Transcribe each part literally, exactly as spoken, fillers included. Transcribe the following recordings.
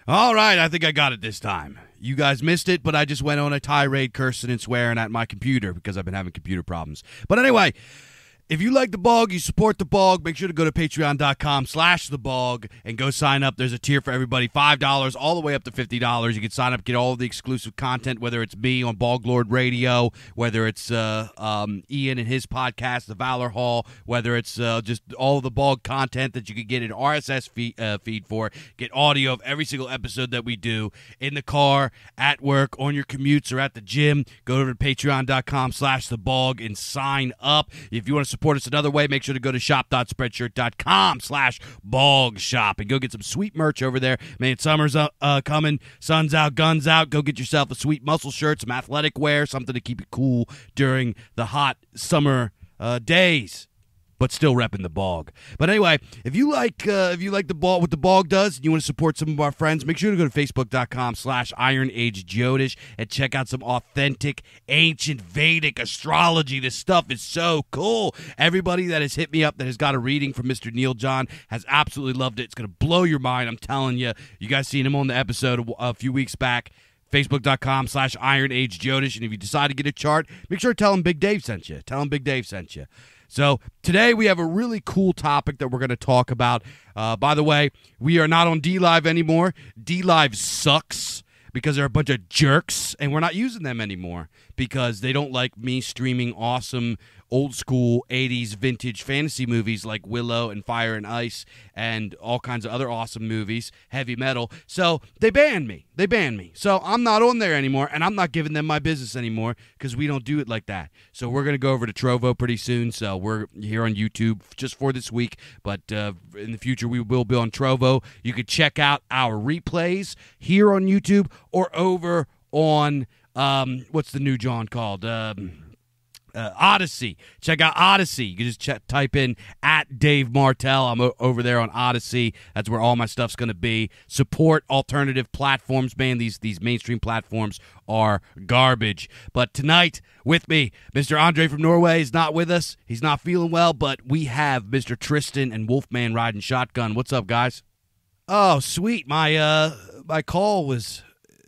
All right, I think I got it this time. You guys missed it, but I just went on a tirade cursing and swearing at my computer because I've been having computer problems. But anyway, if you like the Bog, you support the Bog, make sure to go to patreon.com slash the Bog and go sign up. There's a tier for everybody, five dollars all the way up to fifty dollars. You can sign up, get all of the exclusive content, whether it's me on Bog Lord Radio, whether it's uh, um, Ian and his podcast, The Valor Hall, whether it's uh, just all of the Bog content that you can get an R S S feed, uh, feed for, get audio of every single episode that we do in the car, at work, on your commutes, or at the gym. Go over to patreon.com slash the Bog and sign up. If you want to support us another way, make sure to go to shop.spreadshirt.com slash bog shop and go get some sweet merch over there. Man, summer's uh, uh, coming, sun's out, guns out. Go get yourself a sweet muscle shirt, some athletic wear, something to keep you cool during the hot summer uh, days, but still repping the Bog. But anyway, if you like uh, if you like the Bog, what the Bog does, and you want to support some of our friends, make sure to go to facebook.com slash Iron Age Jodish and check out some authentic, ancient Vedic astrology. This stuff is so cool. Everybody that has hit me up that has got a reading from Mister Neil John has absolutely loved it. It's going to blow your mind, I'm telling you. You guys seen him on the episode a, a few weeks back. Facebook.com slash Iron Age Jodish. And if you decide to get a chart, make sure to tell him Big Dave sent you. Tell him Big Dave sent you. So today we have a really cool topic that we're going to talk about. Uh, by the way, we are not on DLive anymore. DLive sucks because they're a bunch of jerks, and we're not using them anymore because they don't like me streaming awesome old-school eighties vintage fantasy movies like Willow and Fire and Ice and all kinds of other awesome movies, heavy metal. So they banned me. They banned me. So I'm not on there anymore, and I'm not giving them my business anymore because we don't do it like that. So we're going to go over to Trovo pretty soon. So we're here on YouTube just for this week, but uh, in the future we will be on Trovo. You can check out our replays here on YouTube or over on, um, what's the new John called? Um... Uh, Odyssey. Check out Odyssey. You can just ch- type in at Dave Martell. I'm o- over there on Odyssey. That's where all my stuff's going to be. Support alternative platforms, man. These these mainstream platforms are garbage. But tonight, with me, Mister Andre from Norway is not with us. He's not feeling well, but we have Mister Tristan and Wolfman riding shotgun. What's up, guys? Oh, sweet. My uh, my call was...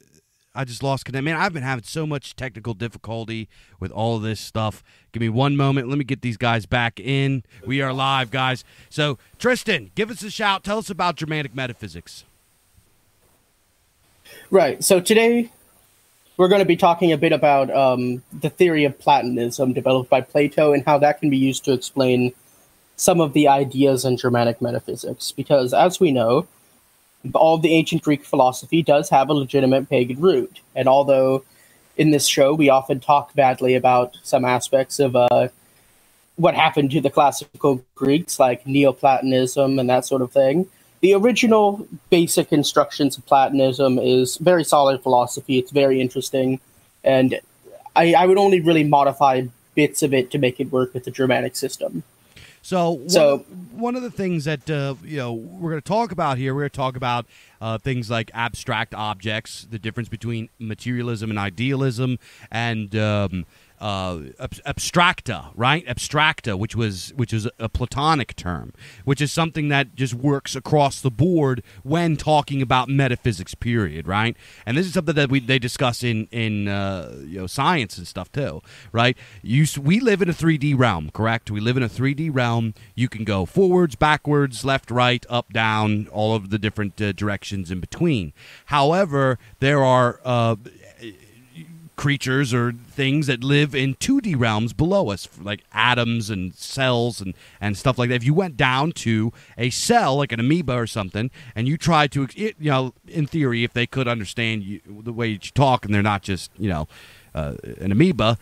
I just lost connection. Man, I've been having so much technical difficulty with all of this stuff. Give me one moment. Let me get these guys back in. We are live, guys. So, Tristan, give us a shout. Tell us about Germanic metaphysics. Right. So today we're going to be talking a bit about um, the theory of Platonism developed by Plato and how that can be used to explain some of the ideas in Germanic metaphysics. Because, as we know, all of the ancient Greek philosophy does have a legitimate pagan root. And although in this show we often talk badly about some aspects of uh, what happened to the classical Greeks, like Neoplatonism and that sort of thing, the original basic instructions of Platonism is very solid philosophy. It's very interesting. And I, I would only really modify bits of it to make it work with the Germanic system. So, one, so of, one of the things that uh, you know we're going to talk about here, we're going to talk about uh, things like abstract objects, the difference between materialism and idealism, and um, uh, ab- abstracta, right? Abstracta, which was which is a Platonic term, which is something that just works across the board when talking about metaphysics. Period, right? And this is something that we they discuss in in uh, you know science and stuff too, right? You we live in a three D realm, correct? We live in a three D realm. You can go forwards, backwards, left, right, up, down, all of the different uh, directions in between. However, there are uh, creatures or things that live in two D realms below us, like atoms and cells and, and stuff like that. If you went down to a cell, like an amoeba or something, and you tried to, you know, in theory, if they could understand you, the way you talk and they're not just, you know, uh, an amoeba,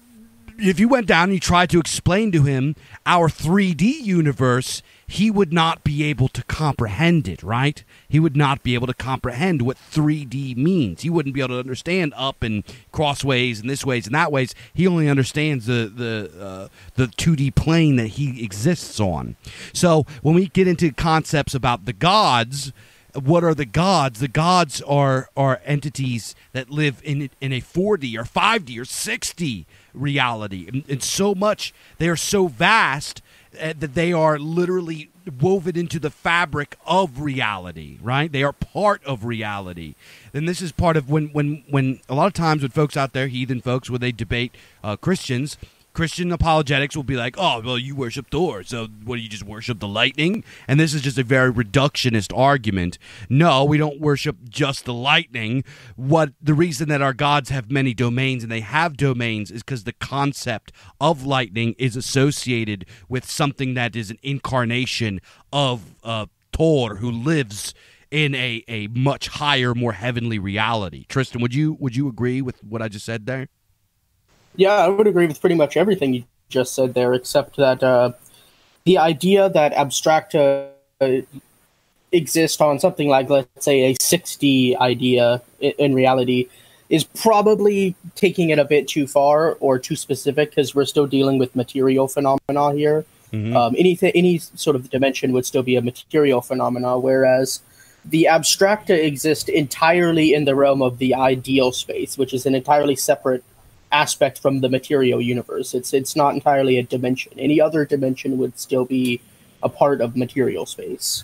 if you went down and you tried to explain to him our three D universe, he would not be able to comprehend it, right? He would not be able to comprehend what three D means. He wouldn't be able to understand up and crossways and this ways and that ways. He only understands the the uh, the two D plane that he exists on. So when we get into concepts about the gods, what are the gods? The gods are are entities that live in in a four D or five D or six D reality, and, and so much they are so vast uh, that they are literally woven into the fabric of reality, right? They are part of reality. And this is part of when, when, when a lot of times when folks out there, heathen folks, when they debate uh, Christians, Christian apologetics will be like, oh, well, you worship Thor, so what, do you just worship the lightning? And this is just a very reductionist argument. No, we don't worship just the lightning. What the reason that our gods have many domains, and they have domains, is because the concept of lightning is associated with something that is an incarnation of uh, Thor, who lives in a, a much higher, more heavenly reality. Tristan, would you would you agree with what I just said there? Yeah, I would agree with pretty much everything you just said there, except that uh, the idea that abstracta exist on something like, let's say, a six D idea in, in reality is probably taking it a bit too far or too specific, because we're still dealing with material phenomena here. Mm-hmm. Um, anything, any sort of dimension would still be a material phenomena, whereas the abstracta exist entirely in the realm of the ideal space, which is an entirely separate aspect from the material universe. It's it's not entirely a dimension. Any other dimension would still be a part of material space.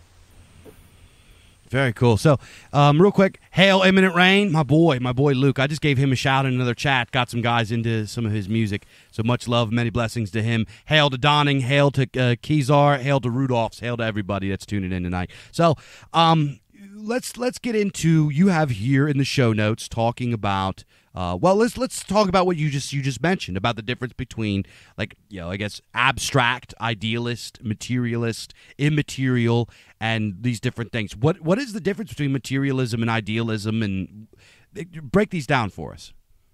Very cool. So, um, real quick, hail Imminent Rain, my boy, my boy Luke. I just gave him a shout in another chat. Got some guys into some of his music. So much love, many blessings to him. Hail to Donning, hail to uh, Kezar, hail to Rudolphs, hail to everybody that's tuning in tonight. So, um, let's let's get into, you have here in the show notes talking about Uh, well, let's let's talk about what you just you just mentioned about the difference between, like, you know, I guess abstract, idealist, materialist, immaterial, and these different things. What what is the difference between materialism and idealism, and break these down for us?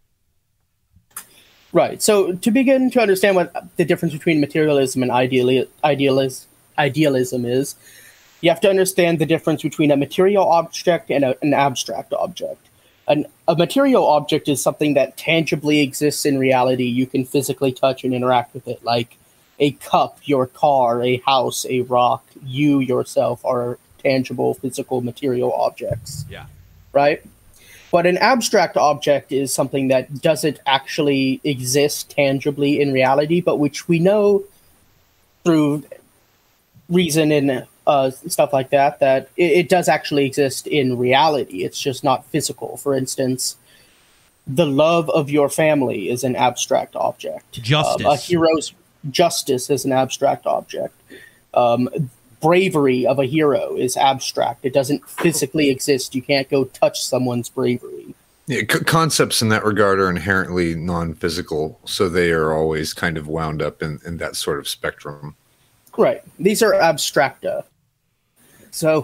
Right. So to begin to understand what the difference between materialism and ideali- idealis- idealism is, you have to understand the difference between a material object and a, an abstract object. An, a material object is something that tangibly exists in reality. You can physically touch and interact with it, like a cup, your car, a house, a rock. You yourself are tangible, physical, material objects. Yeah. Right? But an abstract object is something that doesn't actually exist tangibly in reality, but which we know through reason and Uh, stuff like that, that it, it does actually exist in reality. It's just not physical. For instance, the love of your family is an abstract object. Justice. Um, a hero's justice is an abstract object. Um, bravery of a hero is abstract. It doesn't physically exist. You can't go touch someone's bravery. Yeah, c- concepts in that regard are inherently non-physical, so they are always kind of wound up in, in that sort of spectrum. Right. These are abstracta. So,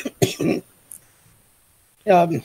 um,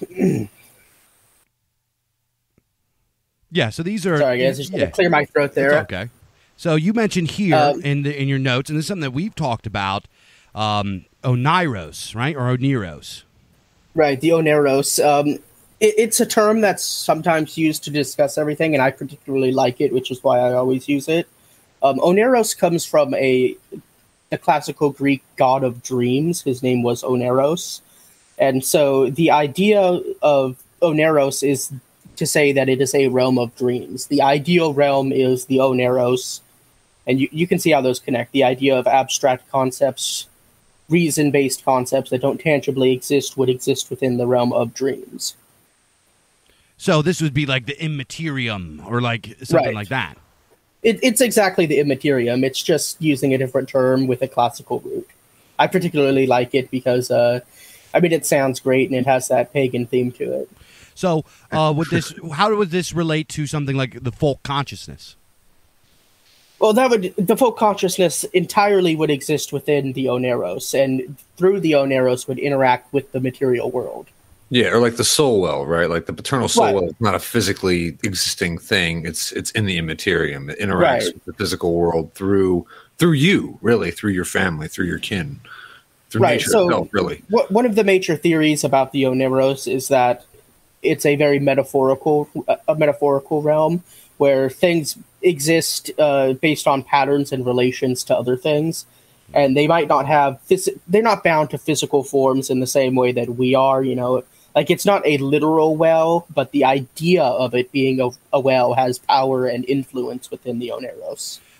yeah. So these are. Sorry, guys. Just yeah. to clear my throat there. It's okay. So you mentioned here um, in the, in your notes, and this is something that we've talked about, um, Oneiros, right, or Oneros. Right, the Oneros. Um, it, it's a term that's sometimes used to discuss everything, and I particularly like it, which is why I always use it. Um, Oneros comes from a the classical Greek god of dreams. His name was Oneros. And so the idea of Oneros is to say that it is a realm of dreams. The ideal realm is the Oneros. And you, you can see how those connect. The idea of abstract concepts, reason-based concepts that don't tangibly exist would exist within the realm of dreams. So this would be like the immaterium, or like something Right. like that. It, it's exactly the immaterium. It's just using a different term with a classical root. I particularly like it because, uh, I mean, it sounds great and it has that pagan theme to it. So, uh, would this? How would this relate to something like the folk consciousness? Well, that would the folk consciousness entirely would exist within the Oneros, and through the Oneros would interact with the material world. Yeah, or like the soul well, right? Like the paternal soul Right. well is not a physically existing thing. It's it's in the immaterium. It interacts Right. with the physical world through through you, really, through your family, through your kin, through Right, nature so- itself, really. What, one of the major theories about the Oneros is that it's a very metaphorical, a metaphorical realm where things exist uh, based on patterns and relations to other things, and they might not have phys- they're not bound to physical forms in the same way that we are. You know, like it's not a literal well, but the idea of it being a, a well has power and influence within the Oneros.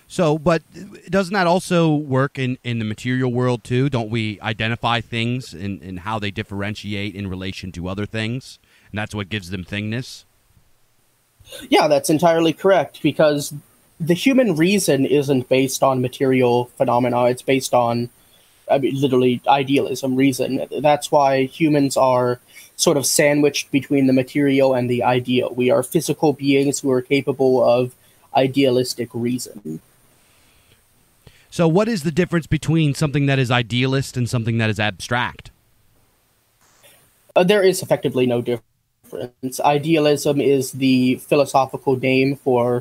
So, but doesn't that also work in, in the material world too? Don't we identify things and in, in how they differentiate in relation to other things? And that's what gives them thingness? Yeah, that's entirely correct, because the human reason isn't based on material phenomena. It's based on, I mean, literally idealism, reason. That's why humans are sort of sandwiched between the material and the ideal. We are physical beings who are capable of idealistic reason. So what is the difference between something that is idealist and something that is abstract? Uh, there is effectively no difference. Idealism is the philosophical name for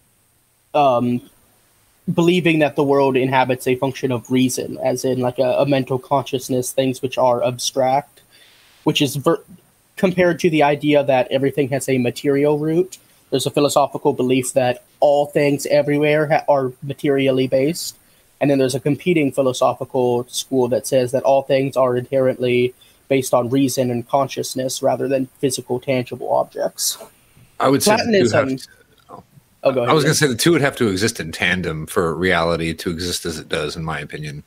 um, believing that the world inhabits a function of reason, as in like a, a mental consciousness, things which are abstract, which is ver- compared to the idea that everything has a material root. There's a philosophical belief that all things everywhere ha- are materially based. And then there's a competing philosophical school that says that all things are inherently based on reason and consciousness rather than physical, tangible objects. I would say Platonism. have to, oh, oh, go ahead. I was going to say the two would have to exist in tandem for reality to exist as it does, in my opinion.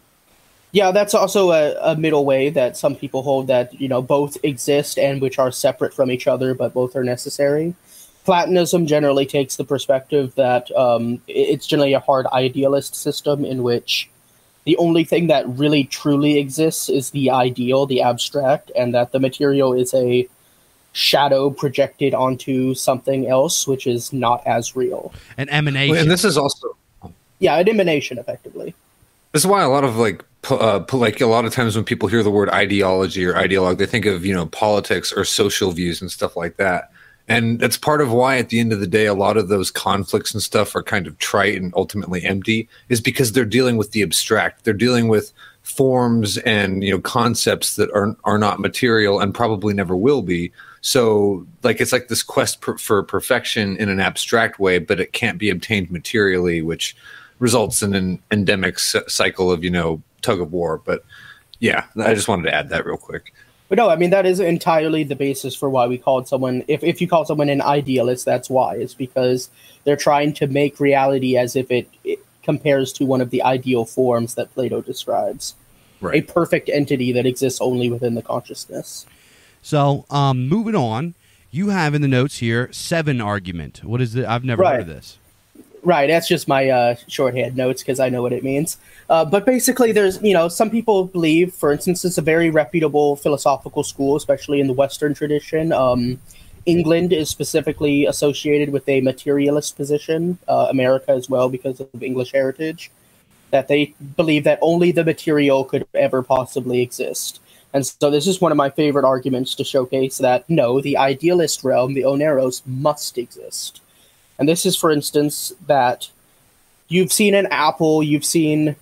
Yeah, that's also a, a middle way that some people hold, that, you know, both exist and which are separate from each other, but both are necessary. Platonism generally takes the perspective that um, it's generally a hard idealist system in which the only thing that really truly exists is the ideal, the abstract, and that the material is a shadow projected onto something else, which is not as real. An emanation. And this is also... Yeah, an emanation, effectively. This is why a lot of like, uh, like a lot of times when people hear the word ideology or ideologue, they think of, you know, politics or social views and stuff like that. And that's part of why, at the end of the day, a lot of those conflicts and stuff are kind of trite and ultimately empty, is because they're dealing with the abstract. They're dealing with forms and, you know, concepts that are are not material and probably never will be. So, like, it's like this quest per, for perfection in an abstract way, but it can't be obtained materially, which results in an endemic c- cycle of, you know, tug of war. But yeah, I just wanted to add that real quick. But no, I mean, that is entirely the basis for why we called someone, if, if you call someone an idealist, that's why. It's because they're trying to make reality as if it, it compares to one of the ideal forms that Plato describes. Right. A perfect entity that exists only within the consciousness. So, um, moving on, you have in the notes here, seven argument. What is it? I've never right. heard of this. Right, that's just my uh, shorthand notes because I know what it means. Uh, but basically, there's, you know, some people believe, for instance, it's a very reputable philosophical school, especially in the Western tradition. Um, England is specifically associated with a materialist position, uh, America as well, because of English heritage, that they believe that only the material could ever possibly exist. And so this is one of my favorite arguments to showcase that, no, the idealist realm, the Oneros, must exist. And this is, for instance, that you've seen an apple, you've seen,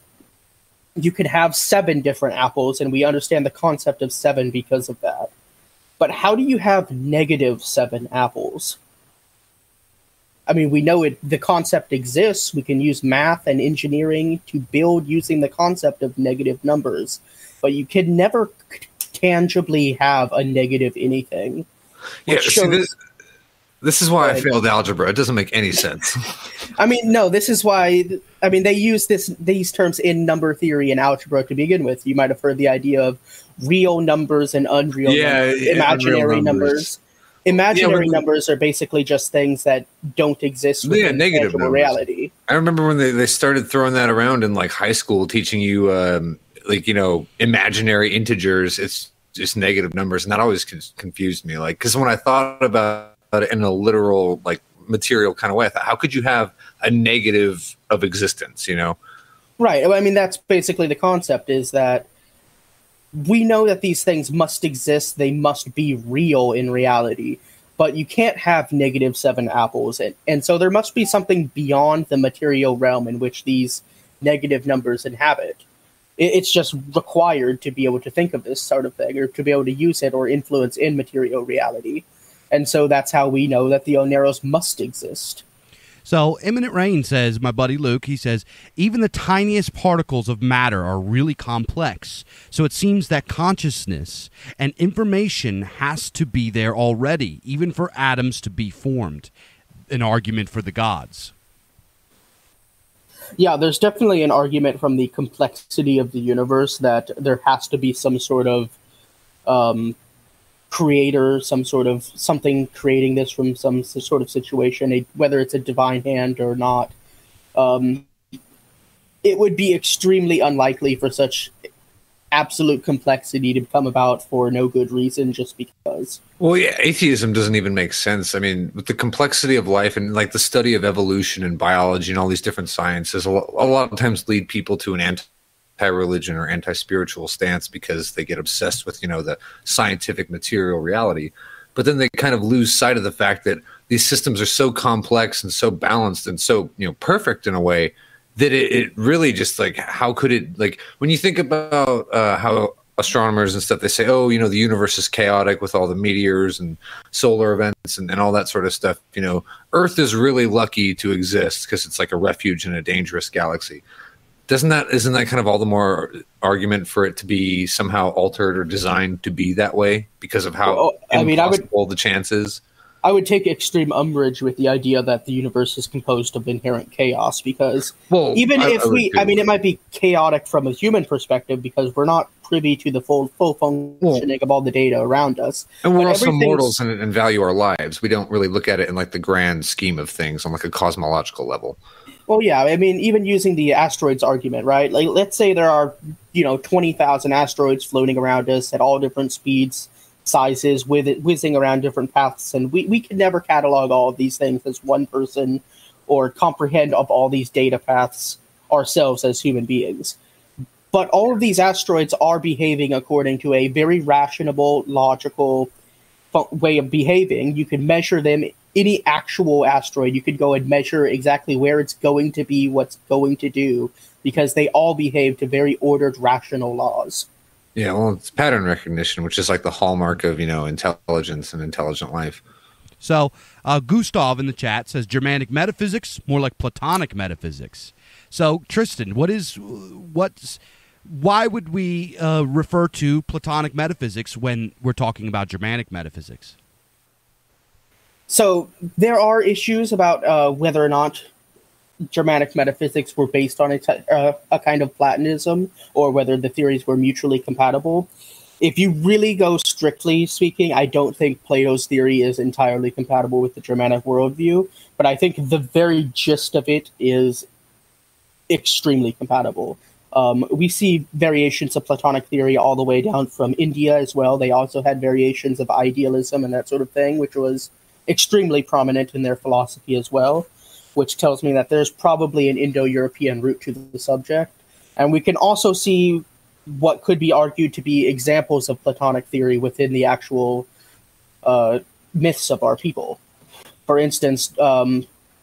you could have seven different apples, and we understand the concept of seven because of that. But how do you have negative seven apples? I mean, we know it. The concept exists. We can use math and engineering to build using the concept of negative numbers. But you can never tangibly have a negative anything. Yeah, see, this, this is why I failed algebra. It doesn't make any sense. I mean, no, this is why, I mean, they use this these terms in number theory and algebra to begin with. You might have heard the idea of real numbers and unreal yeah, numbers, yeah, imaginary numbers. numbers. Imaginary yeah, numbers are basically just things that don't exist within yeah, negative tangible reality. I remember when they, they started throwing that around in like high school, teaching you um, like, you know, imaginary integers. It's just negative numbers. And that always con- confused me. Like, because when I thought about it in a literal, like material kind of way, I thought, how could you have a negative of existence, you know? Right. I mean, that's basically the concept, is that we know that these things must exist. They must be real in reality, but you can't have negative seven apples. And, and so there must be something beyond the material realm in which these negative numbers inhabit. It, it's just required to be able to think of this sort of thing, or to be able to use it or influence in material reality. And so that's how we know that the Oneros must exist. So Imminent Rain says, my buddy Luke, he says, even the tiniest particles of matter are really complex. So it seems that consciousness and information has to be there already, even for atoms to be formed. An argument for the gods. Yeah, there's definitely an argument from the complexity of the universe that there has to be some sort of um, creator, some sort of something creating this from some sort of situation, a, whether it's a divine hand or not. Um, it would be extremely unlikely for such absolute complexity to come about for no good reason, just because. Well, yeah, atheism doesn't even make sense. I mean, with the complexity of life and like the study of evolution and biology and all these different sciences, a lot, a lot of times lead people to an anti-religion or anti-spiritual stance because they get obsessed with, you know, the scientific material reality. But then they kind of lose sight of the fact that these systems are so complex and so balanced and so, you know, perfect in a way that it, it really just like, how could it, like, when you think about uh, how astronomers and stuff, they say, oh, you know, the universe is chaotic with all the meteors and solar events and, and all that sort of stuff. You know, Earth is really lucky to exist because it's like a refuge in a dangerous galaxy. Doesn't that, isn't that kind of all the more argument for it to be somehow altered or designed to be that way because of how well, I mean, impossible I would, the chance is? I would take extreme umbrage with the idea that the universe is composed of inherent chaos because well, even I, if I we, I mean, it might be chaotic from a human perspective because we're not privy to the full full functioning well, of all the data around us. And we're also mortals and, and value our lives. We don't really look at it in like the grand scheme of things on like a cosmological level. Well, yeah, I mean, even using the asteroids argument, right? Like, let's say there are, you know, twenty thousand asteroids floating around us at all different speeds, sizes, with it whizzing around different paths, and we, we can never catalog all of these things as one person or comprehend of all these data paths ourselves as human beings. But all of these asteroids are behaving according to a very rational, logical way of behaving. You can measure them. Any actual asteroid, you could go and measure exactly where it's going to be, what's going to do, because they all behave to very ordered, rational laws. Yeah, well, it's pattern recognition, which is like the hallmark of, you know, intelligence and intelligent life. So, uh, Gustav in the chat says Germanic metaphysics, more like Platonic metaphysics. So, Tristan, what is, what's, why would we uh, refer to Platonic metaphysics when we're talking about Germanic metaphysics? So, there are issues about uh, whether or not Germanic metaphysics were based on a, t- uh, a kind of Platonism, or whether the theories were mutually compatible. If you really go strictly speaking, I don't think Plato's theory is entirely compatible with the Germanic worldview, but I think the very gist of it is extremely compatible. Um, we see variations of Platonic theory all the way down from India as well. They also had variations of idealism and that sort of thing, which was extremely prominent in their philosophy as well, which tells me that there's probably an Indo-European root to the subject. And we can also see what could be argued to be examples of Platonic theory within the actual uh, myths of our people. For instance, um,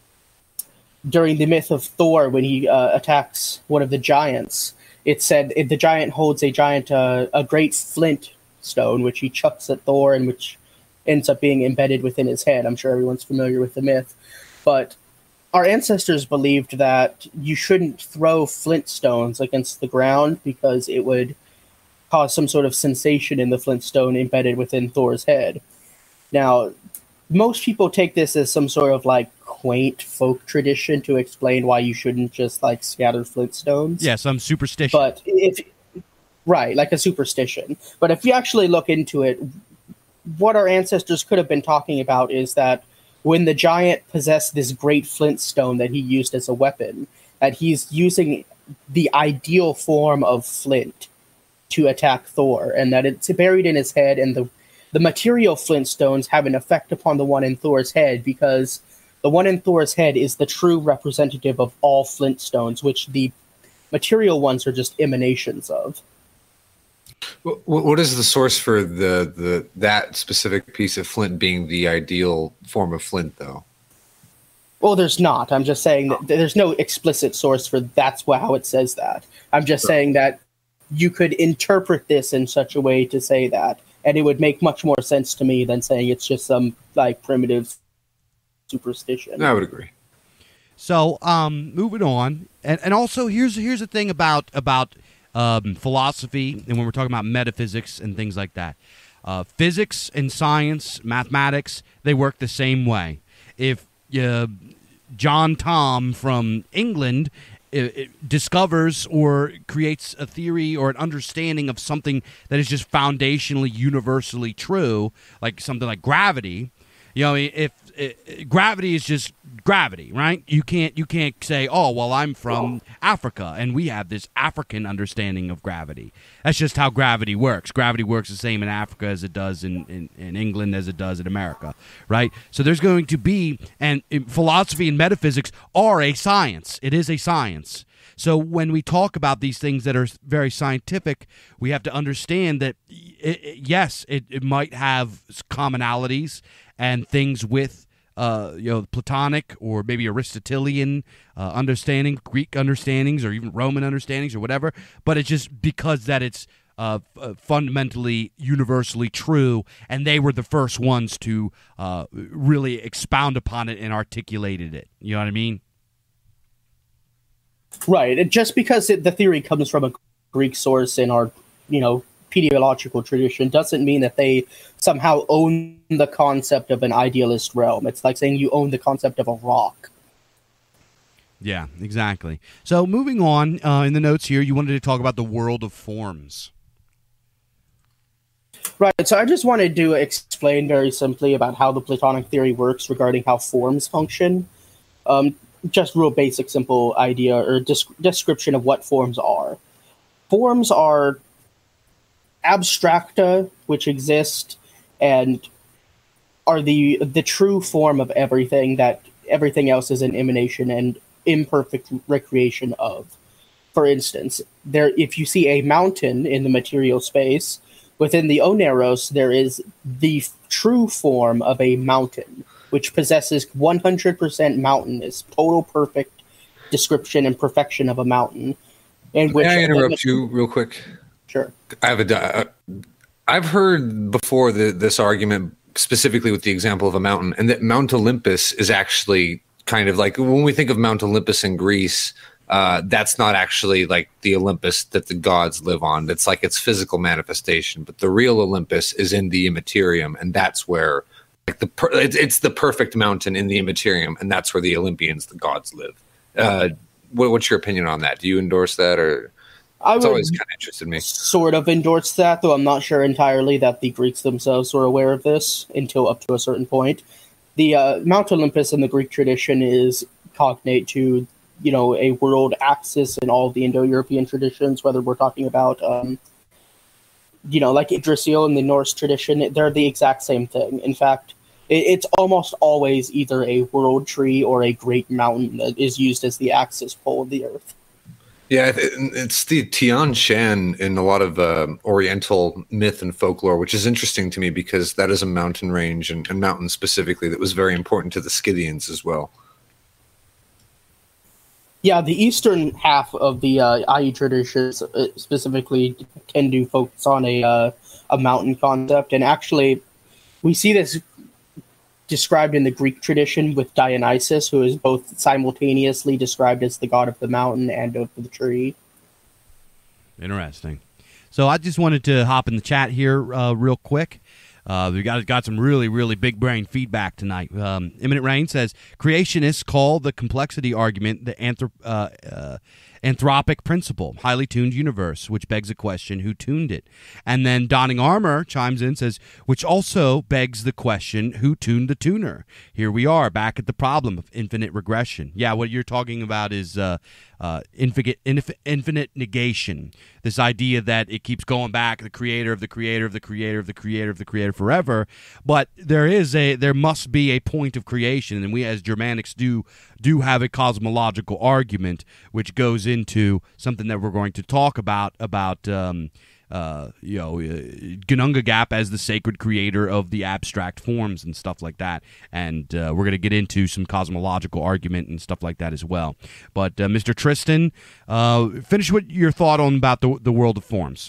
during the myth of Thor, when he uh, attacks one of the giants, it said if the giant holds a giant, uh, a great flint stone, which he chucks at Thor and which ends up being embedded within his head. I'm sure everyone's familiar with the myth. But our ancestors believed that you shouldn't throw flint stones against the ground because it would cause some sort of sensation in the flint stone embedded within Thor's head. Now, most people take this as some sort of like quaint folk tradition to explain why you shouldn't just like scatter flint stones. Yeah, some superstition. But if right, like a superstition. But if you actually look into it, what our ancestors could have been talking about is that when the giant possessed this great flint stone that he used as a weapon, that he's using the ideal form of flint to attack Thor, and that it's buried in his head, and the, the material flint stones have an effect upon the one in Thor's head, because the one in Thor's head is the true representative of all flint stones, which the material ones are just emanations of. What is the source for the, the that specific piece of flint being the ideal form of flint, though? Well, there's not. I'm just saying that there's no explicit source for that's how it says that. I'm just sure. saying that you could interpret this in such a way to say that, and it would make much more sense to me than saying it's just some like primitive superstition. I would agree. So, um, moving on, and and also here's here's the thing about about. Um, philosophy, and when we're talking about metaphysics and things like that. Uh, physics and science, mathematics, they work the same way. If uh, John Tom from England it, it discovers or creates a theory or an understanding of something that is just foundationally universally true, like something like gravity. You know, if it, gravity is just gravity, right? You can't you can't say, oh, well, I'm from Africa and we have this African understanding of gravity. That's just how gravity works. Gravity works the same in Africa as it does in, in, in England as it does in America, right? So there's going to be, and philosophy and metaphysics are a science. It is a science. So when we talk about these things that are very scientific, we have to understand that, it, it, yes, it, it might have commonalities and things with, uh, you know, Platonic or maybe Aristotelian uh, understanding, Greek understandings, or even Roman understandings or whatever. But it's just because that it's uh, uh, fundamentally universally true, and they were the first ones to uh, really expound upon it and articulated it. You know what I mean? Right. And just because it, the theory comes from a Greek source in our, you know, paleological tradition doesn't mean that they somehow own the concept of an idealist realm. It's like saying you own the concept of a rock. Yeah, exactly. So moving on, uh, in the notes here, you wanted to talk about the world of forms. Right, so I just wanted to explain very simply about how the Platonic theory works regarding how forms function. Um, just real basic, simple idea or disc- description of what forms are. Forms are abstracta, which exist and are the the true form of everything, that everything else is an emanation and imperfect recreation of. For instance, there if you see a mountain in the material space, within the Oneros, there is the f- true form of a mountain, which possesses one hundred percent mountainous, total perfect description and perfection of a mountain. In which May I interrupt you real quick? Sure. I have a. Uh, I've heard before the, this argument specifically with the example of a mountain, and that Mount Olympus is actually kind of like when we think of Mount Olympus in Greece. Uh, that's not actually like the Olympus that the gods live on. It's like its physical manifestation, but the real Olympus is in the immaterium, and that's where like the per- it's, it's the perfect mountain in the immaterium, and that's where the Olympians, the gods, live. Uh, what, what's your opinion on that? Do you endorse that, or? I It's would always kind of interested me. sort of endorse that, though I'm not sure entirely that the Greeks themselves were aware of this until up to a certain point. The uh, Mount Olympus in the Greek tradition is cognate to, you know, a world axis in all of the Indo-European traditions, whether we're talking about, um, you know, like Yggdrasil in the Norse tradition, they're the exact same thing. In fact, it, it's almost always either a world tree or a great mountain that is used as the axis pole of the Earth. Yeah, it's the Tian Shan in a lot of uh, Oriental myth and folklore, which is interesting to me because that is a mountain range and, and mountain specifically that was very important to the Scythians as well. Yeah, the eastern half of the uh, I E traditions uh, specifically tend to focus on a uh, a mountain concept, and actually, we see this described in the Greek tradition with Dionysus, who is both simultaneously described as the god of the mountain and of the tree. Interesting. So I just wanted to hop in the chat here uh, real quick. Uh, we got got some really, really big brain feedback tonight. Um, Imminent Rain says, creationists call the complexity argument the anthrop- uh, uh, anthropic principle, highly tuned universe, which begs the question, who tuned it? And then Donning Armor chimes in, says, which also begs the question, who tuned the tuner? Here we are, back at the problem of infinite regression. Yeah, what you're talking about is uh, uh, infinite, infinite, infinite negation. This idea that it keeps going back, the creator of the creator of the creator of the creator of the creator forever. But there is a, there must be a point of creation, and we as Germanics do do have a cosmological argument, which goes into something that we're going to talk about about um, uh, you know uh, Ginnungagap as the sacred creator of the abstract forms and stuff like that, and uh, we're going to get into some cosmological argument and stuff like that as well. But uh, Mister Tristan, uh, finish what your thought on about the the world of forms.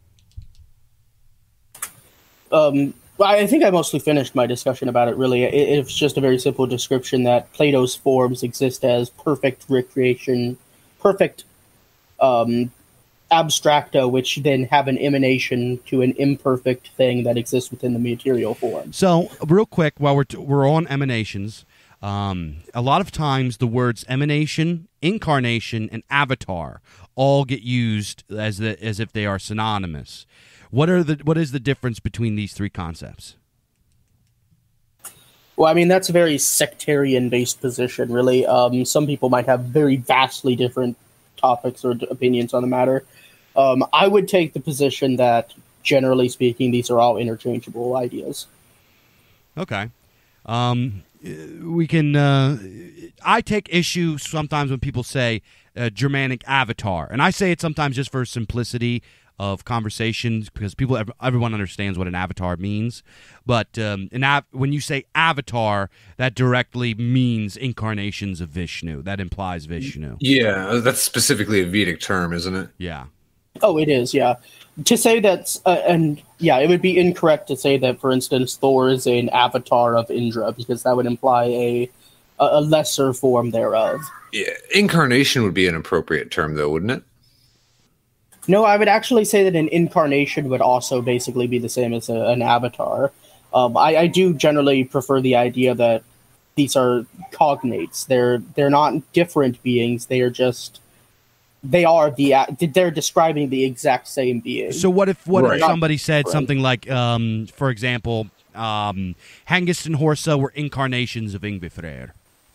Um, I think I mostly finished my discussion about it, really. It, it's just a very simple description that Plato's forms exist as perfect recreation, perfect um, abstracta, which then have an emanation to an imperfect thing that exists within the material form. So, real quick, while we're, t- we're on emanations, um, a lot of times the words emanation incarnation, and avatar all get used as the, as if they are synonymous. What are the what is the difference between these three concepts? Well, I mean, that's a very sectarian-based position, really. Um, some people might have very vastly different topics or opinions on the matter. Um, I would take the position that, generally speaking, these are all interchangeable ideas. Okay. Um, we can... Uh, I take issue sometimes when people say uh, Germanic avatar, and I say it sometimes just for simplicity of conversations, because people, everyone understands what an avatar means. But um, an av- when you say avatar, that directly means incarnations of Vishnu. That implies Vishnu. Yeah, that's specifically a Vedic term, isn't it? Yeah. Oh, it is, yeah. To say that, uh, and yeah, it would be incorrect to say that, for instance, Thor is an avatar of Indra, because that would imply a a lesser form thereof. Yeah, incarnation would be an appropriate term, though, wouldn't it? No, I would actually say that an incarnation would also basically be the same as a, an avatar. Um, I, I do generally prefer the idea that these are cognates. They're they're not different beings. They are just they are the they're describing the exact same being. So what if what Right. if somebody said Right. something like, um, for example, um, Hengist and Horsa were incarnations of Yngvi Freyr?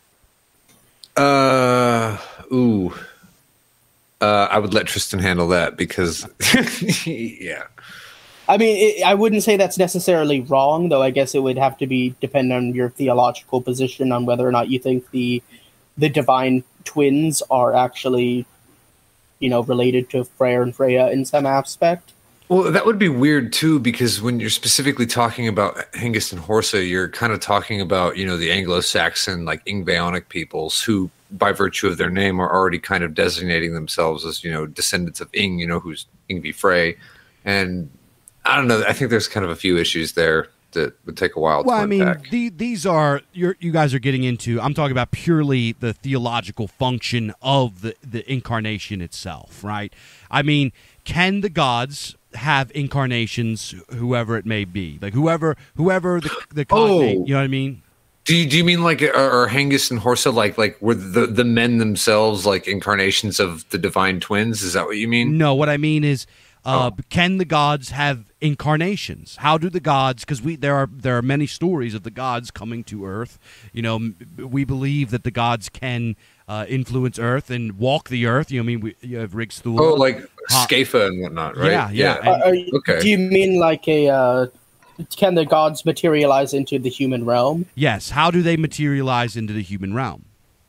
Uh, ooh. Uh, I would let Tristan handle that because, yeah. I mean, it, I wouldn't say that's necessarily wrong, though. I guess it would have to be depend on your theological position on whether or not you think the the divine twins are actually, you know, related to Freyr and Freya in some aspect. Well, that would be weird too, because when you're specifically talking about Hengist and Horsa, you're kind of talking about, you know, the Anglo-Saxon, like Yngvionic peoples who, by virtue of their name, are already kind of designating themselves as, you know, descendants of Yng, you know, who's Yngvi Frey. And I don't know, I think there's kind of a few issues there that would take a while Well, to I mean, unpack. the, these are you're, you guys are getting into. I'm talking about purely the theological function of the the incarnation itself, right? I mean, can the gods have incarnations, whoever it may be, like whoever whoever the the cognate, Oh. you know what I mean? Do you, do you mean like, are, are Hengist and Horsa like, like were the, the men themselves like incarnations of the divine twins? Is that what you mean? No, what I mean is, uh, Oh. can the gods have incarnations? How do the gods? Because we there are there are many stories of the gods coming to Earth. You know, m- we believe that the gods can uh, influence Earth and walk the Earth. You know, I mean, we, you have Rigsthul. Oh, like Ha- Scafa and whatnot, right? Yeah, yeah. Uh, are you- Okay. Do you mean like a? Uh, can the gods materialize into the human realm? Yes. How do they materialize into the human realm?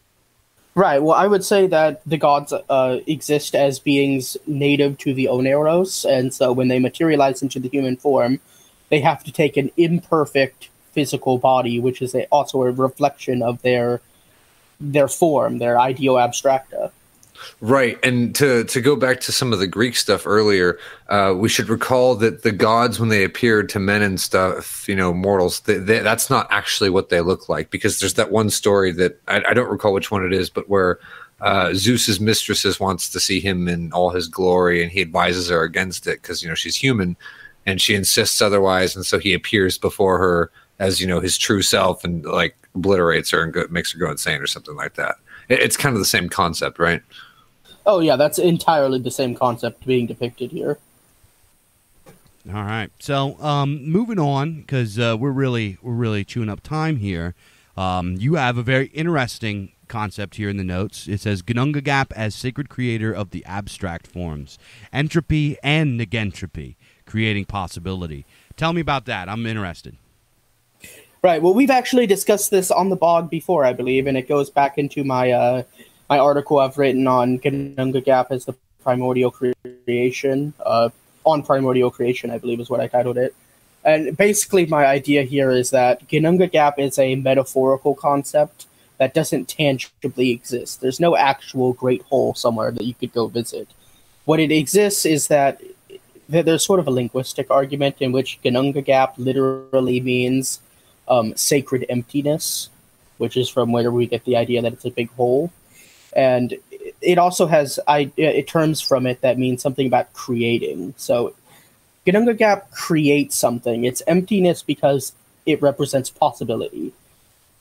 Right. Well, I would say that the gods uh, exist as beings native to the Oneros, and so when they materialize into the human form, they have to take an imperfect physical body, which is a, also a reflection of their their form, their ideo abstracta. Right. And to, to go back to some of the Greek stuff earlier, uh, we should recall that the gods, when they appeared to men and stuff, you know, mortals, they, they, that's not actually what they look like, because there's that one story that I, I don't recall which one it is, but where uh, Zeus's mistresses wants to see him in all his glory, and he advises her against it because, you know, she's human and she insists otherwise. And so he appears before her as, you know, his true self and like obliterates her and go, makes her go insane or something like that. It, it's kind of the same concept, right? Oh yeah, that's entirely the same concept being depicted here. All right. So, um, moving on, because uh, we're really we're really chewing up time here. Um, you have a very interesting concept here in the notes. It says Gununga Gap as sacred creator of the abstract forms, entropy and negentropy, creating possibility. Tell me about that. I'm interested. Right. Well, we've actually discussed this on the blog before, I believe, and it goes back into my uh, my article I've written on Gununga Gap as the primordial creation. Uh, on primordial creation, I believe is what I titled it. And basically, my idea here is that Gununga Gap is a metaphorical concept that doesn't tangibly exist. There's no actual great hole somewhere that you could go visit. What it exists is that there's sort of a linguistic argument in which Gununga Gap literally means um, sacred emptiness, which is from where we get the idea that it's a big hole. And it also has I, it terms from it that mean something about creating. So Gununga Gap creates something. It's emptiness because it represents possibility.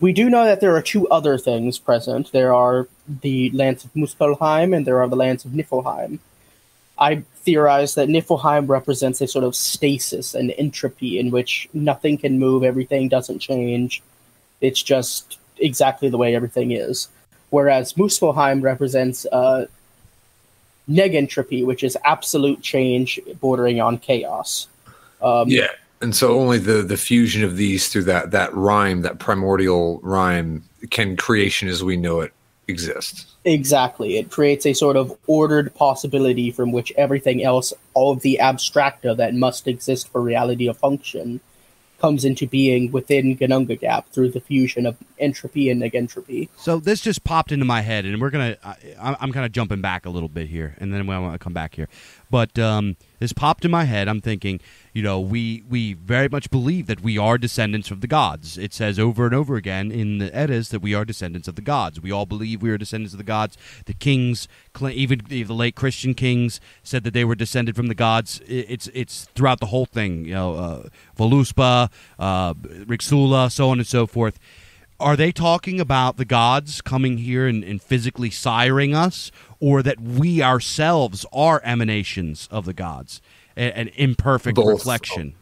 We do know that there are two other things present. There are the lands of Muspelheim and there are the lands of Niflheim. I theorize that Niflheim represents a sort of stasis and entropy in which nothing can move, everything doesn't change. It's just exactly the way everything is. Whereas Muspelheim represents uh, negentropy, which is absolute change bordering on chaos. Um, yeah. And so only the, the fusion of these through that, that rhyme, that primordial rhyme, can creation as we know it exist. Exactly. It creates a sort of ordered possibility from which everything else, all of the abstracta that must exist for reality to function, comes into being within Gununga Gap through the fusion of entropy and negentropy. So this just popped into my head, and we're going to... I'm kind of jumping back a little bit here, and then I want to come back here. But um, this popped in my head. I'm thinking, you know, we, we very much believe that we are descendants of the gods. It says over and over again in the Eddas that we are descendants of the gods. We all believe we are descendants of the gods. The kings, even the late Christian kings, said that they were descended from the gods. It's it's throughout the whole thing, you know, uh, Voluspa, uh, Rixula, so on and so forth. Are they talking about the gods coming here and, and physically siring us, or that we ourselves are emanations of the gods, an, an imperfect both. reflection?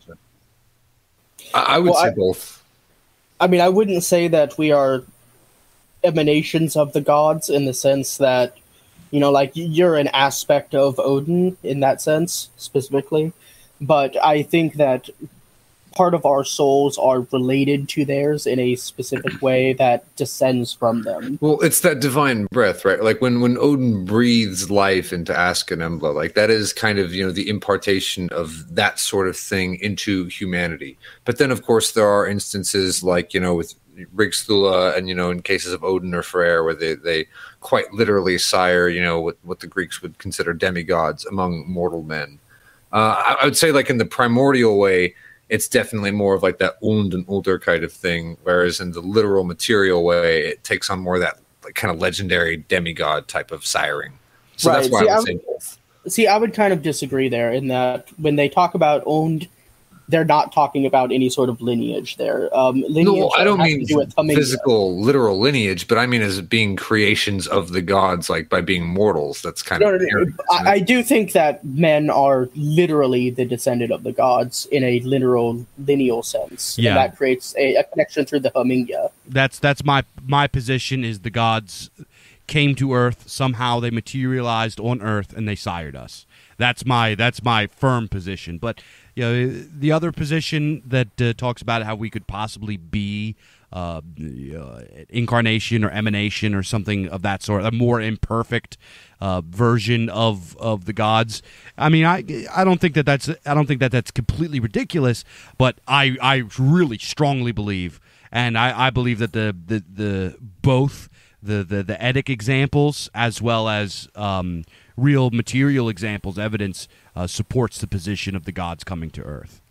I, I would well, say I, both. I mean, I wouldn't say that we are emanations of the gods in the sense that, you know, like you're an aspect of Odin in that sense specifically, but I think that part of our souls are related to theirs in a specific way that descends from them. Well, it's that divine breath, right? Like when, when Odin breathes life into Ask and Embla, like that is kind of, you know, the impartation of that sort of thing into humanity. But then, of course, there are instances like, you know, with Rigsthula and, you know, in cases of Odin or Freyr, where they, they quite literally sire, you know, what, what the Greeks would consider demigods among mortal men. Uh, I, I would say, like, in the primordial way, it's definitely more of like that Und and Ulder kind of thing, whereas in the literal material way, it takes on more of that like kind of legendary demigod type of siring. So right. that's why see, I would I say would, both. See, I would kind of disagree there in that when they talk about Und, they're not talking about any sort of lineage there. Um, lineage No, I don't has mean to do with Huminga. physical, literal lineage, but I mean as being creations of the gods, like by being mortals. That's kind No, of. no, no. I, I do think that men are literally the descendant of the gods in a literal lineal sense. Yeah. And that creates a, a connection through the Huminga. That's that's my my position is the gods came to Earth somehow. They materialized on Earth and they sired us. That's my that's my firm position. But you know, the other position that uh, talks about how we could possibly be uh, uh, incarnation or emanation or something of that sort, a more imperfect uh, version of of the gods. I mean, I I don't think that that's I don't think that that's completely ridiculous. But I I really strongly believe, and I, I believe that the the the both. The, the the Eddic examples as well as um, real material examples, evidence uh, supports the position of the gods coming to Earth.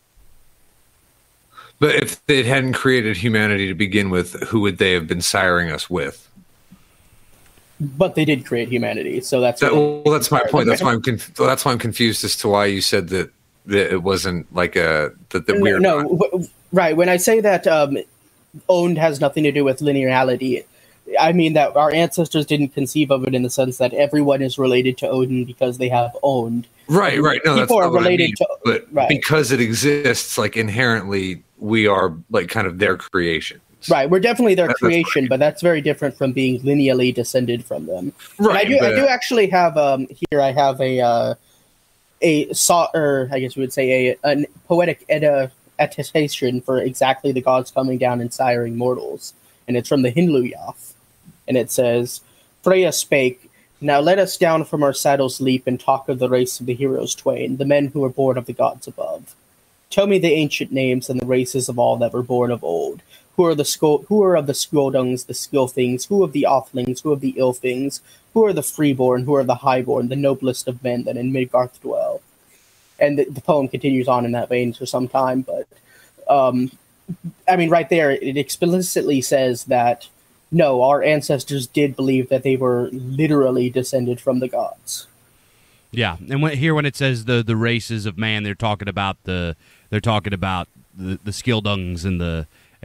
But if they hadn't created humanity to begin with, who would they have been siring us with? But they did create humanity, so that's That, well, that's my point. That's why I'm conf- that's why I'm confused as to why you said that, that it wasn't like a that, that we're no, not. w- right. When I say that um, owned has nothing to do with linearity, I mean that our ancestors didn't conceive of it in the sense that everyone is related to Odin because they have owned. Right, right. No, that's People not are what I related mean. to, But right. because it exists, like inherently, we are like kind of their creation. Right, we're definitely their That- that's what I creation, mean. but that's very different from being lineally descended from them. And Right, I do, I but- do actually have um, here. I have a uh, a saw, or I guess we would say a an poetic edda attestation for exactly the gods coming down and siring mortals, and it's from the Hinluyath, and it says, "Freya spake, now let us down from our saddles leap and talk of the race of the heroes twain, the men who were born of the gods above. Tell me the ancient names and the races of all that were born of old. Who are the Skol- who are of the Skoldungs, the Skilfings, who of the Offlings, who of the Ilfings, who are the freeborn, who are the highborn, the noblest of men that in Midgarth dwell." And the, the poem continues on in that vein for some time, but um, I mean, right there, it explicitly says that no, our ancestors did believe that they were literally descended from the gods. Yeah, and when, here when it says the the races of man, they're talking about the they're talking about the the Skildungs and the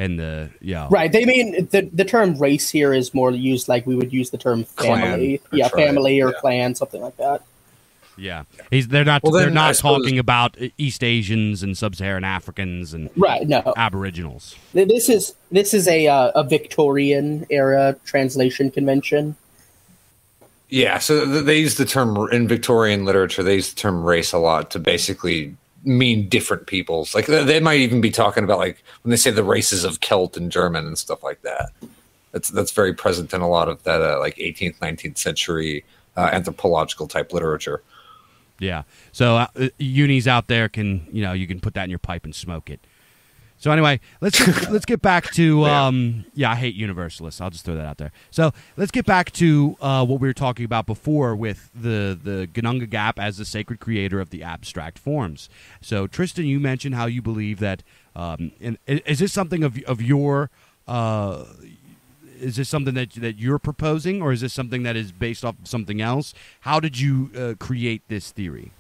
and the yeah Right. They mean the the term race here is more used like we would use the term family. Clan or yeah, tribe, family or yeah. clan, something like that. yeah. He's they're not Well, they're then I not suppose- talking about East Asians and Sub-Saharan Africans and Right. No. Aboriginals. This is this is a uh, a Victorian era translation convention. Yeah, so th- they use the term in Victorian literature. They use the term race a lot to basically mean different peoples. Like they they might even be talking about like when they say the races of Celt and German and stuff like that. That's that's very present in a lot of that uh, like eighteenth, nineteenth century uh, anthropological type literature. Yeah. So uh, unis out there can, you know, you can put that in your pipe and smoke it. So anyway, let's get, let's get back to um, yeah, I hate universalists. I'll just throw that out there. So let's get back to uh, what we were talking about before with the the Gununga Gap as the sacred creator of the abstract forms. So Tristan, you mentioned how you believe that. Um, and is this something of of your? Uh, is this something that that you're proposing, or is this something that is based off of something else? How did you uh, create this theory?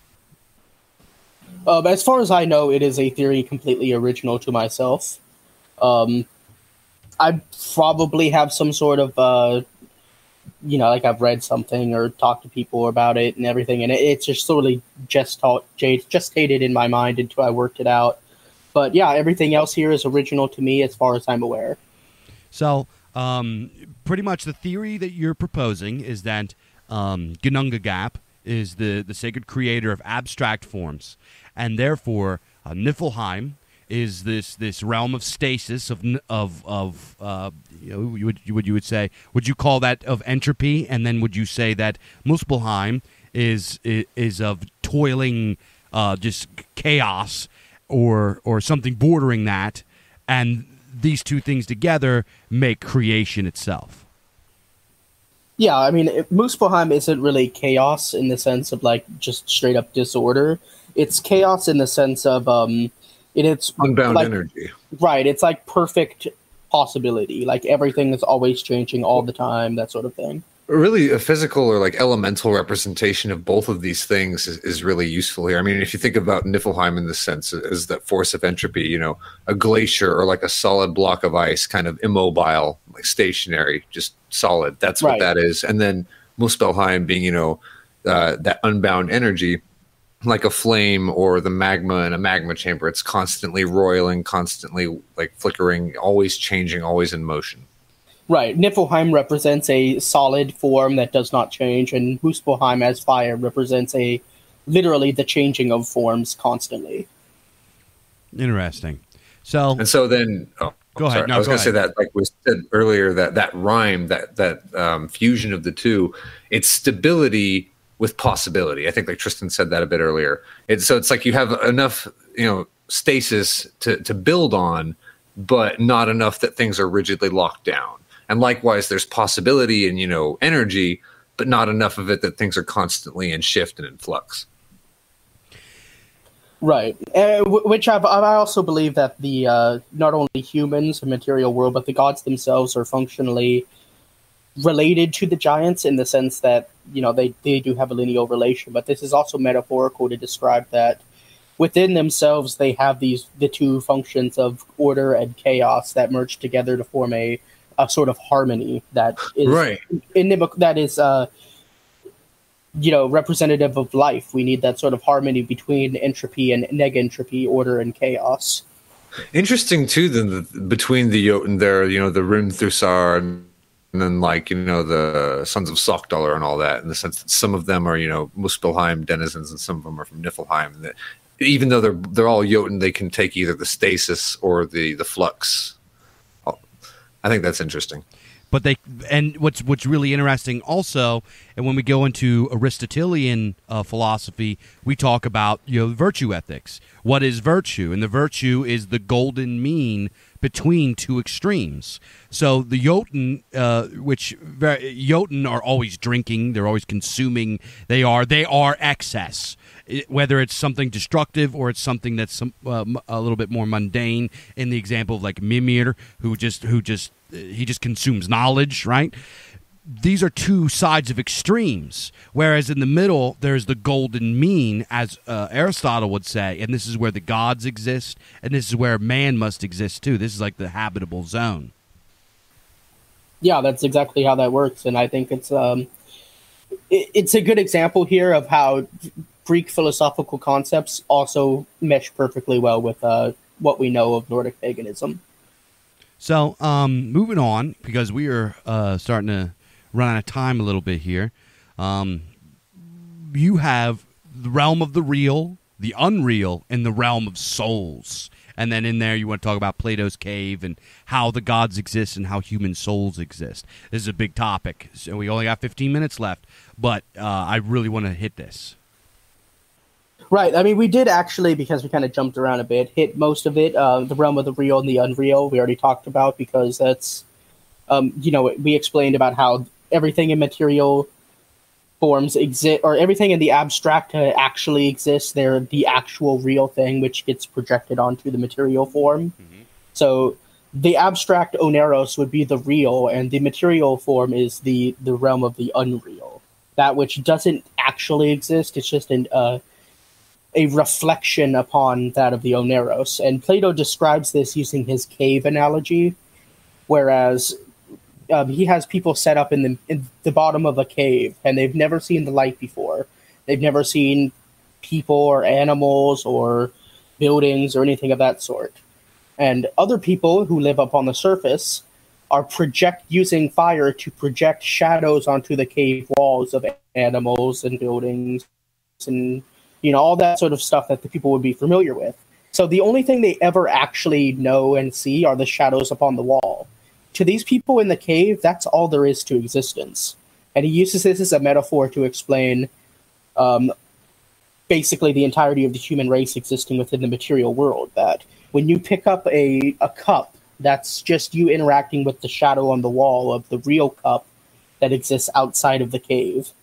Um, as far as I know, it is a theory completely original to myself. Um, I probably have some sort of, uh, you know, like I've read something or talked to people about it and everything, and it, it's just sort of just taught, gestated in my mind until I worked it out. But yeah, everything else here is original to me as far as I'm aware. So, um, pretty much the theory that you're proposing is that um, Gununga Gap is the, the sacred creator of abstract forms, and therefore uh, Niflheim is this this realm of stasis of n- of of uh, you know you would you would you would say would you call that of entropy, and then would you say that Muspelheim is is, is of toiling uh, just chaos or or something bordering that, and these two things together make creation itself. Yeah, I mean, it- Muspelheim isn't really chaos in the sense of like just straight up disorder. It's chaos in the sense of um, it, it's Unbound like, energy. right. It's like perfect possibility. Like everything is always changing all the time, that sort of thing. Really, a physical or like elemental representation of both of these things is, is really useful here. I mean, if you think about Niflheim in this sense as that force of entropy, you know, a glacier or like a solid block of ice, kind of immobile, like stationary, just solid. That's what Right. that is. And then Muspelheim being, you know, uh, that unbound energy, like a flame or the magma in a magma chamber. It's constantly roiling, constantly like flickering, always changing, always in motion. Right. Niflheim represents a solid form that does not change, and Muspelheim as fire represents a literally the changing of forms constantly. Interesting. So And so then, oh, Go ahead. sorry. No, I was go going to say ahead. that, like we said earlier, that that rhyme, that that um, fusion of the two, it's stability with possibility. I think, like Tristan said that a bit earlier. It's so it's like you have enough, you know, stasis to to build on, but not enough that things are rigidly locked down. And likewise, there's possibility and, you know, energy, but not enough of it that things are constantly in shift and in flux. Right. Uh, w- which I've, I also believe that the uh, not only humans, the material world, but the gods themselves are functionally related to the giants in the sense that, you know, they, they do have a lineal relation. But this is also metaphorical to describe that within themselves, they have these the two functions of order and chaos that merge together to form a, a sort of harmony that is Right. inimic- that is uh, you know, representative of life. We need that sort of harmony between entropy and negentropy, order and chaos. Interesting too, then the, between the Jotun there, you know, the Rimthusar and, and then like, you know, the Sons of Sockdollar and all that, in the sense that some of them are, you know, Muspelheim denizens and some of them are from Niflheim. And that even though they're they're all Jotun, they can take either the stasis or the the flux. I think that's interesting. But they and what's what's really interesting also, and when we go into Aristotelian uh, philosophy, we talk about, you know, virtue ethics. What is virtue? And the virtue is the golden mean between two extremes. So the Jotun, uh, which very, Jotun are always drinking, they're always consuming. They are they are excess. It, whether it's something destructive or it's something that's some, uh, a little bit more mundane. In the example of like Mimir, who just who just he just consumes knowledge, right? these are two sides of extremes, whereas in the middle there's the golden mean, as uh, Aristotle would say, and this is where the gods exist, and this is where man must exist too. This is like the habitable zone. Yeah, that's exactly how that works, and I think it's um, it, it's a good example here of how Greek philosophical concepts also mesh perfectly well with uh, what we know of Nordic paganism. So, um, moving on, because we are uh, starting to run out of time a little bit here. Um, you have the realm of the real, the unreal, and the realm of souls. And then in there you want to talk about Plato's cave and how the gods exist and how human souls exist. This is a big topic. So we only got fifteen minutes left, but uh, I really want to hit this. Right. I mean, we did actually, because we kind of jumped around a bit, hit most of it. Uh, the realm of the real and the unreal we already talked about, because that's, um, you know, we explained about how everything in material forms exist, or everything in the abstract actually exists. They're the actual real thing, which gets projected onto the material form. Mm-hmm. So the abstract oneros would be the real, and the material form is the, the realm of the unreal. That which doesn't actually exist. It's just an, uh, a reflection upon that of the oneros. And Plato describes this using his cave analogy, whereas Um, he has people set up in the in the bottom of a cave, and they've never seen the light before. They've never seen people or animals or buildings or anything of that sort. And other people who live up on the surface are project using fire to project shadows onto the cave walls of animals and buildings and, you know, all that sort of stuff that the people would be familiar with. So the only thing they ever actually know and see are the shadows upon the wall. To these people in the cave, that's all there is to existence. And he uses this as a metaphor to explain um, basically the entirety of the human race existing within the material world. That when you pick up a, a cup, that's just you interacting with the shadow on the wall of the real cup that exists outside of the cave.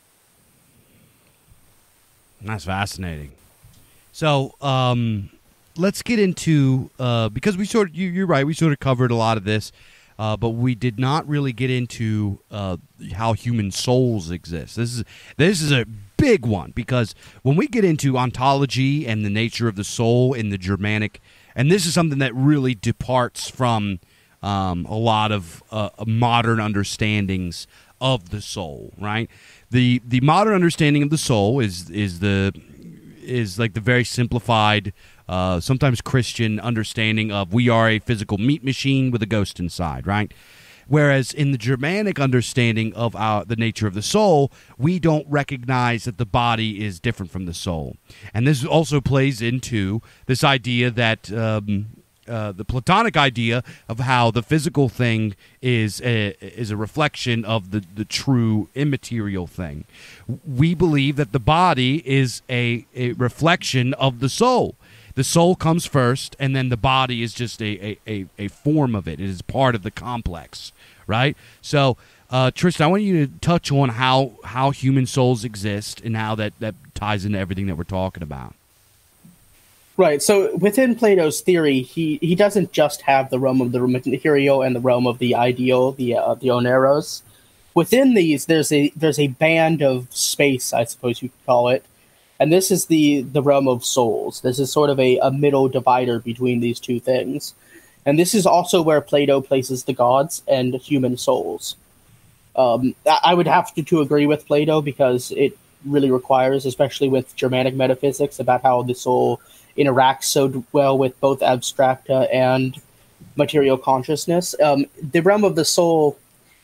That's fascinating. So, um, let's get into, uh, because we sort of, you, you're right, we sort of covered a lot of this. Uh, but we did not really get into uh, how human souls exist. This is this is a big one, because when we get into ontology and the nature of the soul in the Germanic, and this is something that really departs from um, a lot of uh, modern understandings of the soul. Right, the the modern understanding of the soul is is the is like the very simplified, Uh, sometimes Christian understanding of we are a physical meat machine with a ghost inside, right? Whereas in the Germanic understanding of our, the nature of the soul, we don't recognize that the body is different from the soul. And this also plays into this idea that um, uh, the Platonic idea of how the physical thing is a, is a reflection of the, the true immaterial thing. We believe that the body is a, a reflection of the soul. The soul comes first, and then the body is just a, a, a form of it. It is part of the complex, right? So, uh, Tristan, I want you to touch on how, how human souls exist and how that, that ties into everything that we're talking about. Right. So within Plato's theory, he, he doesn't just have the realm of the material and the realm of the ideal, the uh, the oneros. Within these, there's a there's a band of space, I suppose you could call it. And this is the, the realm of souls. This is sort of a, a middle divider between these two things. And this is also where Plato places the gods and human souls. Um, I would have to, to agree with Plato, because it really requires, especially with Germanic metaphysics, about how the soul interacts so well with both abstracta and material consciousness. Um, the realm of the soul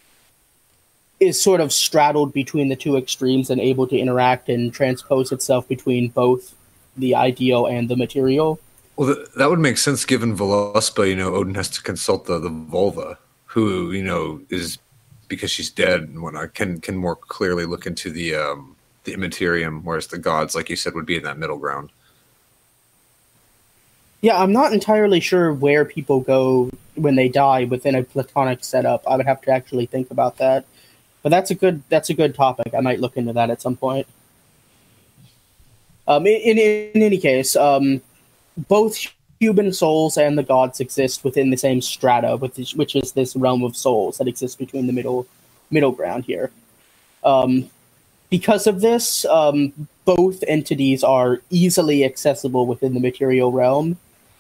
is sort of straddled between the two extremes and able to interact and transpose itself between both the ideal and the material. Well, th- that would make sense given Voluspa, you know, Odin has to consult the, the vulva, who, you know, is, because she's dead and whatnot, can can more clearly look into the um, the immaterium, whereas the gods, like you said, would be in that middle ground. Yeah, I'm not entirely sure where people go when they die within a Platonic setup. I would have to actually think about that. But that's a good that's a good topic. I might look into that at some point. Um, in, in, in any case, um, both human souls and the gods exist within the same strata, which is, which is this realm of souls that exists between the middle middle ground here. Um, because of this, um, both entities are easily accessible within the material realm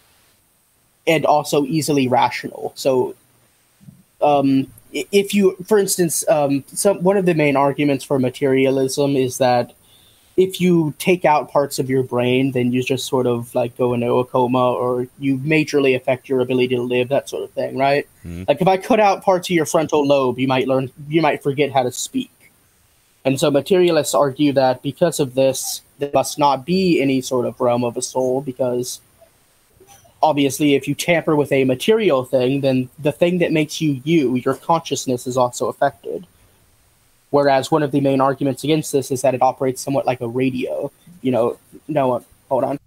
and also easily rational. So um, if you, for instance, um, some, one of the main arguments for materialism is that if you take out parts of your brain, then you just sort of like go into a coma, or you majorly affect your ability to live, that sort of thing, right? Mm-hmm. Like if I cut out parts of your frontal lobe, you might learn, you might forget how to speak. And so materialists argue that because of this, there must not be any sort of realm of a soul, because obviously if you tamper with a material thing, then the thing that makes you you, your consciousness, is also affected. Whereas one of the main arguments against this is that it operates somewhat like a radio. You know, no, hold on.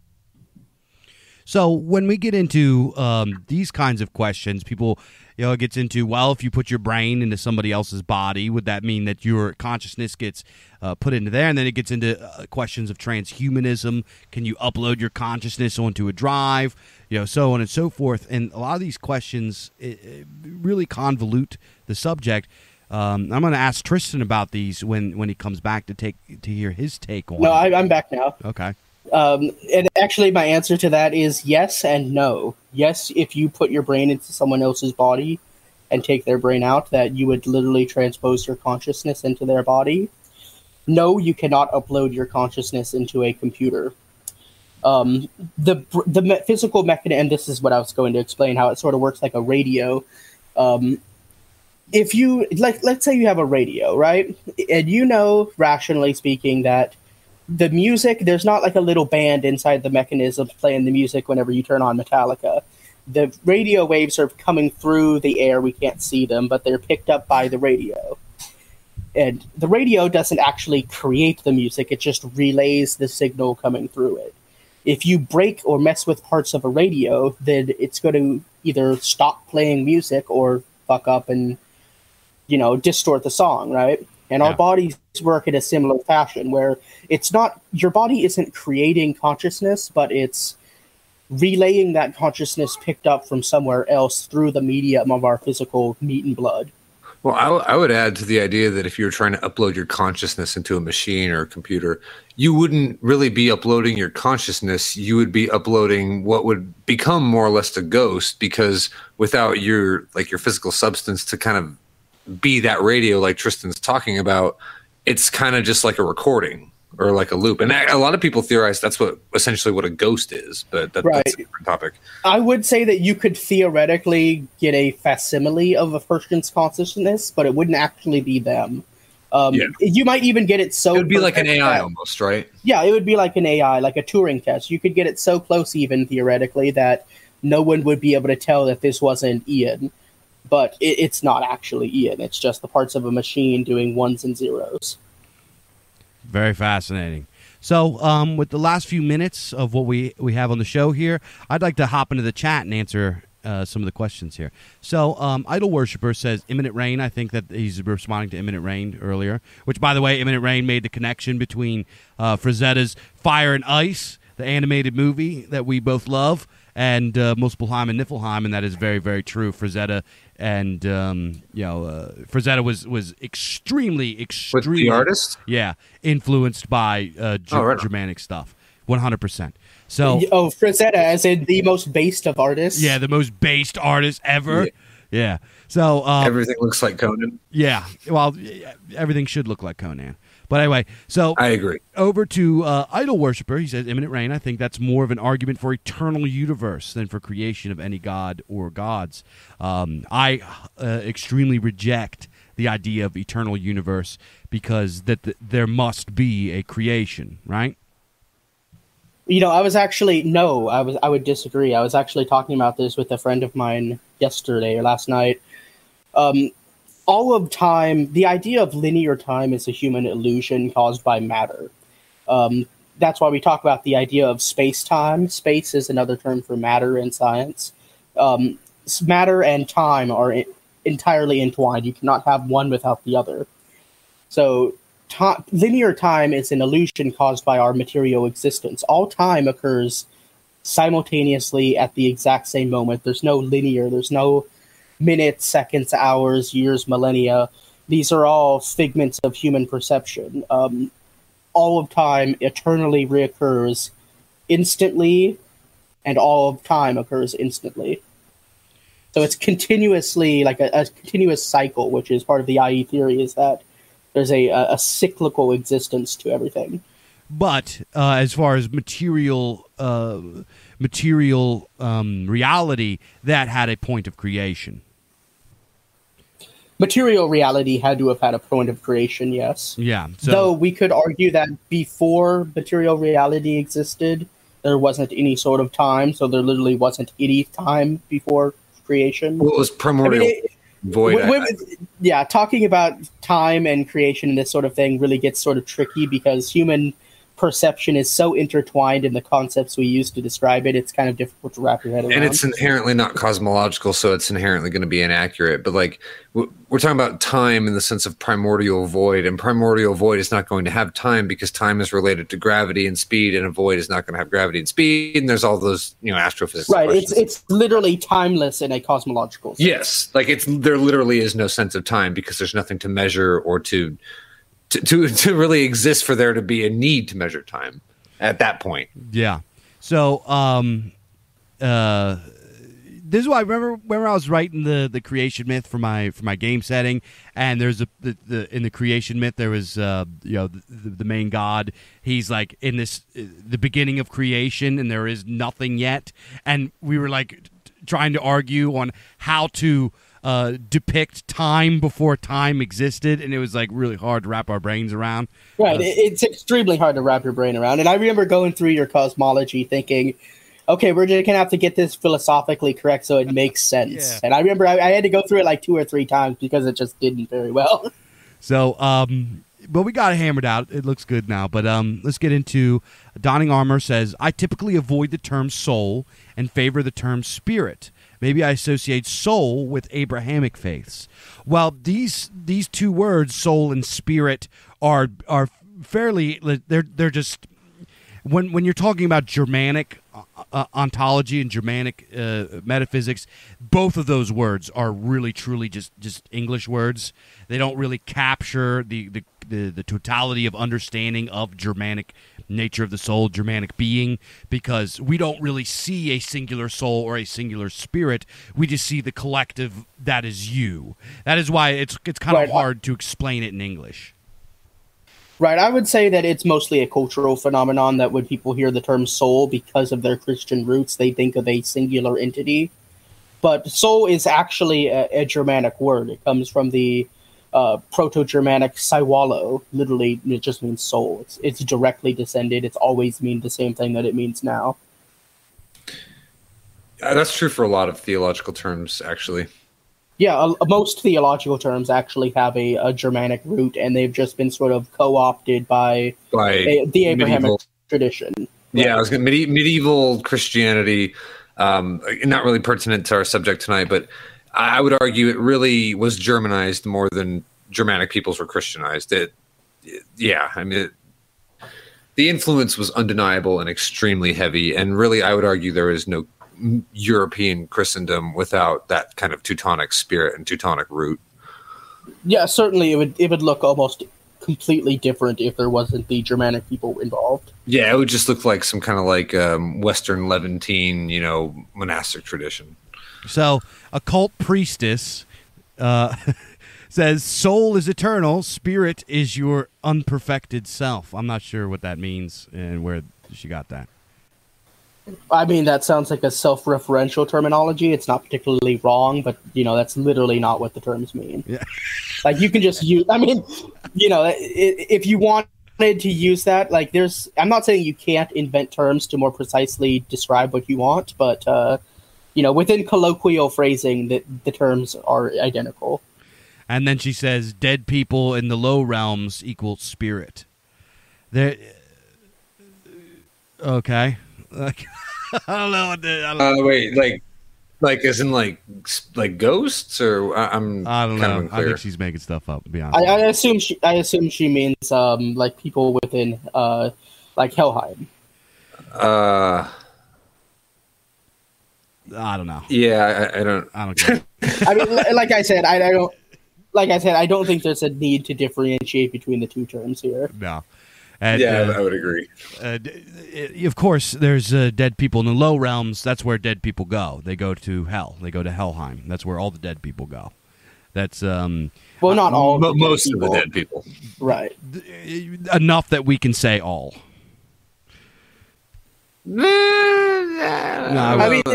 So when we get into um, these kinds of questions, people, you know, it gets into, well, if you put your brain into somebody else's body, would that mean that your consciousness gets uh, put into there? And then it gets into uh, questions of transhumanism. Can you upload your consciousness onto a drive? You know, so on and so forth. And a lot of these questions it, it really convolute the subject. Um, I'm going to ask Tristan about these when, when he comes back to take to hear his take on. No, it. I, I'm back now. Okay. Um, and actually, my answer to that is yes and no. Yes, if you put your brain into someone else's body and take their brain out, that you would literally transpose your consciousness into their body. No, you cannot upload your consciousness into a computer. Um, the the me- physical mechanism, and this is what I was going to explain, how it sort of works like a radio. Um, if you, like, let's say you have a radio, right? And you know, rationally speaking, that the music, there's not like a little band inside the mechanism playing the music whenever you turn on Metallica. The radio waves are coming through the air. We can't see them, but they're picked up by the radio. And the radio doesn't actually create the music. It just relays the signal coming through it. If you break or mess with parts of a radio, then it's going to either stop playing music or fuck up and, you know, distort the song, right? And yeah. Our bodies work in a similar fashion, where it's not, your body isn't creating consciousness, but it's relaying that consciousness picked up from somewhere else through the medium of our physical meat and blood. Well, I, w- I would add to the idea that if you were trying to upload your consciousness into a machine or a computer, you wouldn't really be uploading your consciousness. You would be uploading what would become more or less a ghost, because without your, like, your physical substance to kind of be that radio like Tristan's talking about, it's kind of just like a recording or like a loop. And a lot of people theorize that's what essentially what a ghost is, but that, right. that's a different topic. I would say that you could theoretically get a facsimile of a person's consciousness, but it wouldn't actually be them. Um, yeah. You might even get it so... It would be like an A I that, almost, right? Yeah, it would be like an A I, like a Turing test. You could get it so close even theoretically that no one would be able to tell that this wasn't Ian. But it, it's not actually Ian. It's just the parts of a machine doing ones and zeros. Very fascinating. So um, with the last few minutes of what we, we have on the show here, I'd like to hop into the chat and answer uh, some of the questions here. So um, Idol Worshipper says Imminent Rain. I think that he's responding to Imminent Rain earlier, which, by the way, Imminent Rain made the connection between uh, Frazetta's Fire and Ice, the animated movie that we both love, and uh, Muspelheim and Niflheim, and that is very, very true. Frazetta and um, you know, uh, Frazetta was was extremely, extremely with the artist, yeah, influenced by uh, G- oh, right Germanic stuff, one hundred percent. So, oh, Frazetta, as in the most based of artists. Yeah, the most based artist ever. Yeah. yeah. So um, everything looks like Conan. Yeah. Well, everything should look like Conan. But anyway, so I agree. Over to uh, Idol Worshipper, he says, Imminent Rain, I think that's more of an argument for eternal universe than for creation of any god or gods. Um, I uh, extremely reject the idea of eternal universe because that th- there must be a creation, right? You know, I was actually, no, I was I would disagree. I was actually talking about this with a friend of mine yesterday or last night. Um All of time, the idea of linear time is a human illusion caused by matter. Um, that's why we talk about the idea of space-time. Space is another term for matter in science. Um, matter and time are I- entirely entwined. You cannot have one without the other. So to- linear time is an illusion caused by our material existence. All time occurs simultaneously at the exact same moment. There's no linear, there's no minutes, seconds, hours, years, millennia. these are all figments of human perception. Um, all of time eternally reoccurs instantly, and all of time occurs instantly. So it's continuously like a, a continuous cycle, which is part of the I E theory, is that there's a, a, a cyclical existence to everything. But uh, as far as material uh, material um, reality, that had a point of creation. Material reality had to have had a point of creation, yes. Yeah. So, Though we could argue that before material reality existed, there wasn't any sort of time, so there literally wasn't any time before creation. Well, it was primordial I mean, it, void. w- w- yeah, talking about time and creation and this sort of thing really gets sort of tricky because human perception is so intertwined in the concepts we use to describe it, it's kind of difficult to wrap your head around. And it's inherently not cosmological, so it's inherently going to be inaccurate. But like we're talking about time in the sense of primordial void, and primordial void is not going to have time because time is related to gravity and speed, and a void is not going to have gravity and speed. And there's all those, you know, astrophysics. Right. Questions. It's it's literally timeless in a cosmological sense. Yes, like it's there literally is no sense of time because there's nothing to measure or to. To, to to really exist for there to be a need to measure time at that point. Yeah. So um, uh, this is why I remember remember I was writing the, the creation myth for my for my game setting, and there's a the, the in the creation myth there was uh, you know the, the main god. He's like in this the beginning of creation, and there is nothing yet, and we were like t- trying to argue on how to. Uh, depict time before time existed, and it was like really hard to wrap our brains around. Right, Uh, it's extremely hard to wrap your brain around. And I remember going through your cosmology thinking, okay, we're just going to have to get this philosophically correct so it makes sense. Yeah. And I remember I, I had to go through it like two or three times because it just didn't very well. So, um, but we got it hammered out. It looks good now. But um, let's get into Donning Armor says, I typically avoid the term soul and favor the term spirit. Maybe I associate soul with Abrahamic faiths. Well, these these two words, soul and spirit, are are fairly they're they're just when when you're talking about Germanic uh, ontology and Germanic uh, metaphysics, both of those words are really truly just just English words. They don't really capture the the the, the totality of understanding of Germanic nature of the soul, Germanic being, because we don't really see a singular soul or a singular spirit. We just see the collective that is you. That is why it's it's kind Right. of hard to explain it in English. Right, I would say that it's mostly a cultural phenomenon that when people hear the term soul, because of their Christian roots, they think of a singular entity. But soul is actually a, a Germanic word. It comes from the uh, Proto-Germanic Saiwalo. Literally, it just means soul. It's, it's directly descended. It's always mean the same thing that it means now. Uh, that's true for a lot of theological terms, actually. Yeah, uh, most theological terms actually have a, a Germanic root, and they've just been sort of co-opted by, By a, the Abrahamic medieval- tradition. Yeah, I was going medi- medieval Christianity, um, not really pertinent to our subject tonight, but I would argue it really was Germanized more than Germanic peoples were Christianized. It, it yeah, I mean, it, the influence was undeniable and extremely heavy, and really, I would argue there is no European Christendom without that kind of Teutonic spirit and Teutonic root. Yeah, certainly it would it would look almost completely different if there wasn't the Germanic people involved. Yeah, it would just look like some kind of like um, Western Levantine, you know, monastic tradition. So, a cult priestess uh, says, soul is eternal, spirit is your unperfected self. I'm not sure what that means and where she got that. I mean, that sounds like a self-referential terminology. It's not particularly wrong, but, you know, that's literally not what the terms mean. Yeah. Like, you can just use, I mean, you know, i- if you wanted to use that, like, there's, I'm not saying you can't invent terms to more precisely describe what you want, but, uh, you know, within colloquial phrasing, the, the terms are identical. And then she says, dead people in the low realms equal spirit. There. Okay. Like, I don't know what the. I don't, Uh, wait, like, like as in like s- like ghosts, or I- I'm I don't kind know. of I unclear. think she's making stuff up. To be honest. I, I assume she, I assume she means, um, like, people within, uh, like, Helheim. Uh, I don't know. yeah, I, I don't. I don't care. I mean, li- like I said, I, I don't. like I said, I don't think there's a need to differentiate between the two terms here. No. And, yeah, uh, I would agree. Uh, of course, there's uh, dead people in the low realms. That's where dead people go. They go to hell. They go to Helheim. That's where all the dead people go. That's um. Well, not all. Uh, of the most dead of the people. dead people. Right. Enough that we can say all. No, I mean,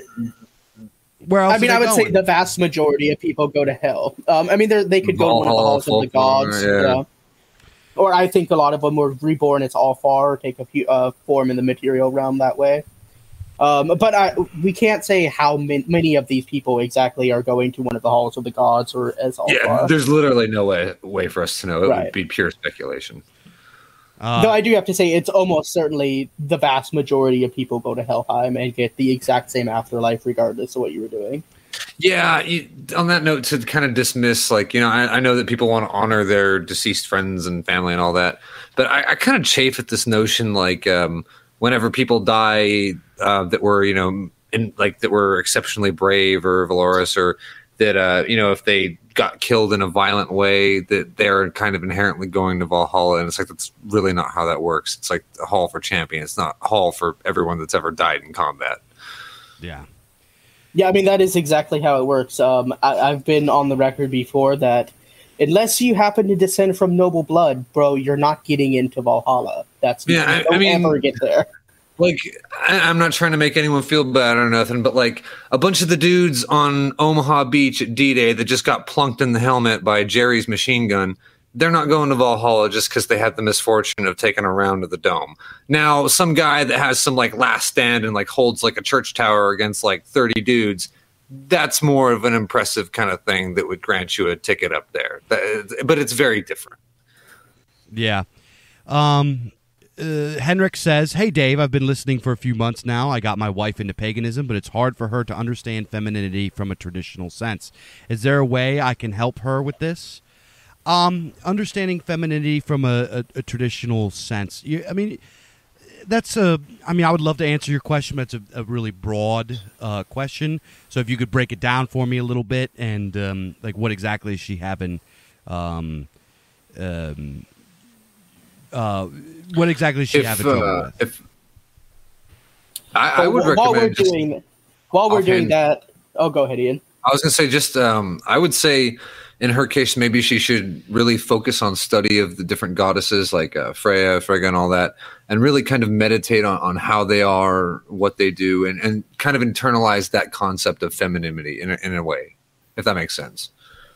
where else? I mean, are I they would going? say the vast majority of people go to hell. Um, I mean, they're- they could go to one of the Valhalla, halls of the folklore, gods. yeah. Yeah. Or I think a lot of them were reborn as Alfar, or take a few, uh, form in the material realm that way. Um, but I, we can't say how min- many of these people exactly are going to one of the halls of the gods or as Alfar. Yeah, there's literally no way way for us to know. It Right. would be pure speculation. Uh, Though I do have to say, it's almost certainly the vast majority of people go to Helheim and get the exact same afterlife, regardless of what you were doing. Yeah, you, on that note, to kind of dismiss, like, you know, I, I know that people want to honor their deceased friends and family and all that, but I, I kind of chafe at this notion, like, um, whenever people die uh, that were, you know, in, like, that were exceptionally brave or valorous, or that, uh, you know, if they got killed in a violent way, that they're kind of inherently going to Valhalla, and it's like, that's really not how that works. It's like a hall for champion. It's not a hall for everyone that's ever died in combat. yeah. Yeah, I mean, that is exactly how it works. Um, I, I've been on the record before that unless you happen to descend from noble blood, bro, you're not getting into Valhalla. That's Yeah, I- you don't I mean- ever get there. Like, I, I'm not trying to make anyone feel bad or nothing, but like a bunch of the dudes on Omaha Beach at D-Day that just got plunked in the helmet by Jerry's machine gun, they're not going to Valhalla just because they had the misfortune of taking a round of the dome. Now, some guy that has some like last stand and like holds like a church tower against like thirty dudes, that's more of an impressive kind of thing that would grant you a ticket up there. That- But it's very different. Yeah. Um, uh, Henrik says, "Hey, Dave, I've been listening for a few months now. I got my wife into paganism, but it's hard for her to understand femininity from a traditional sense. Is there a way I can help her with this? Um, understanding femininity from a, a, a traditional sense. You, I mean, that's a. I mean, I would love to answer your question, but it's a, a really broad uh, question. So if you could break it down for me a little bit, and um, like, what exactly is she having? Um, um, uh, what exactly is she If, having trouble uh, with? if I, I But would wh- while we're recommend just- doing while we're doing offhand- that, oh, go ahead, Ian. I was going to say, just um, I would say in her case, maybe she should really focus on study of the different goddesses like uh, Freya, Frigga, and all that, and really kind of meditate on, on how they are, what they do, and, and kind of internalize that concept of femininity in a, in a way, if that makes sense.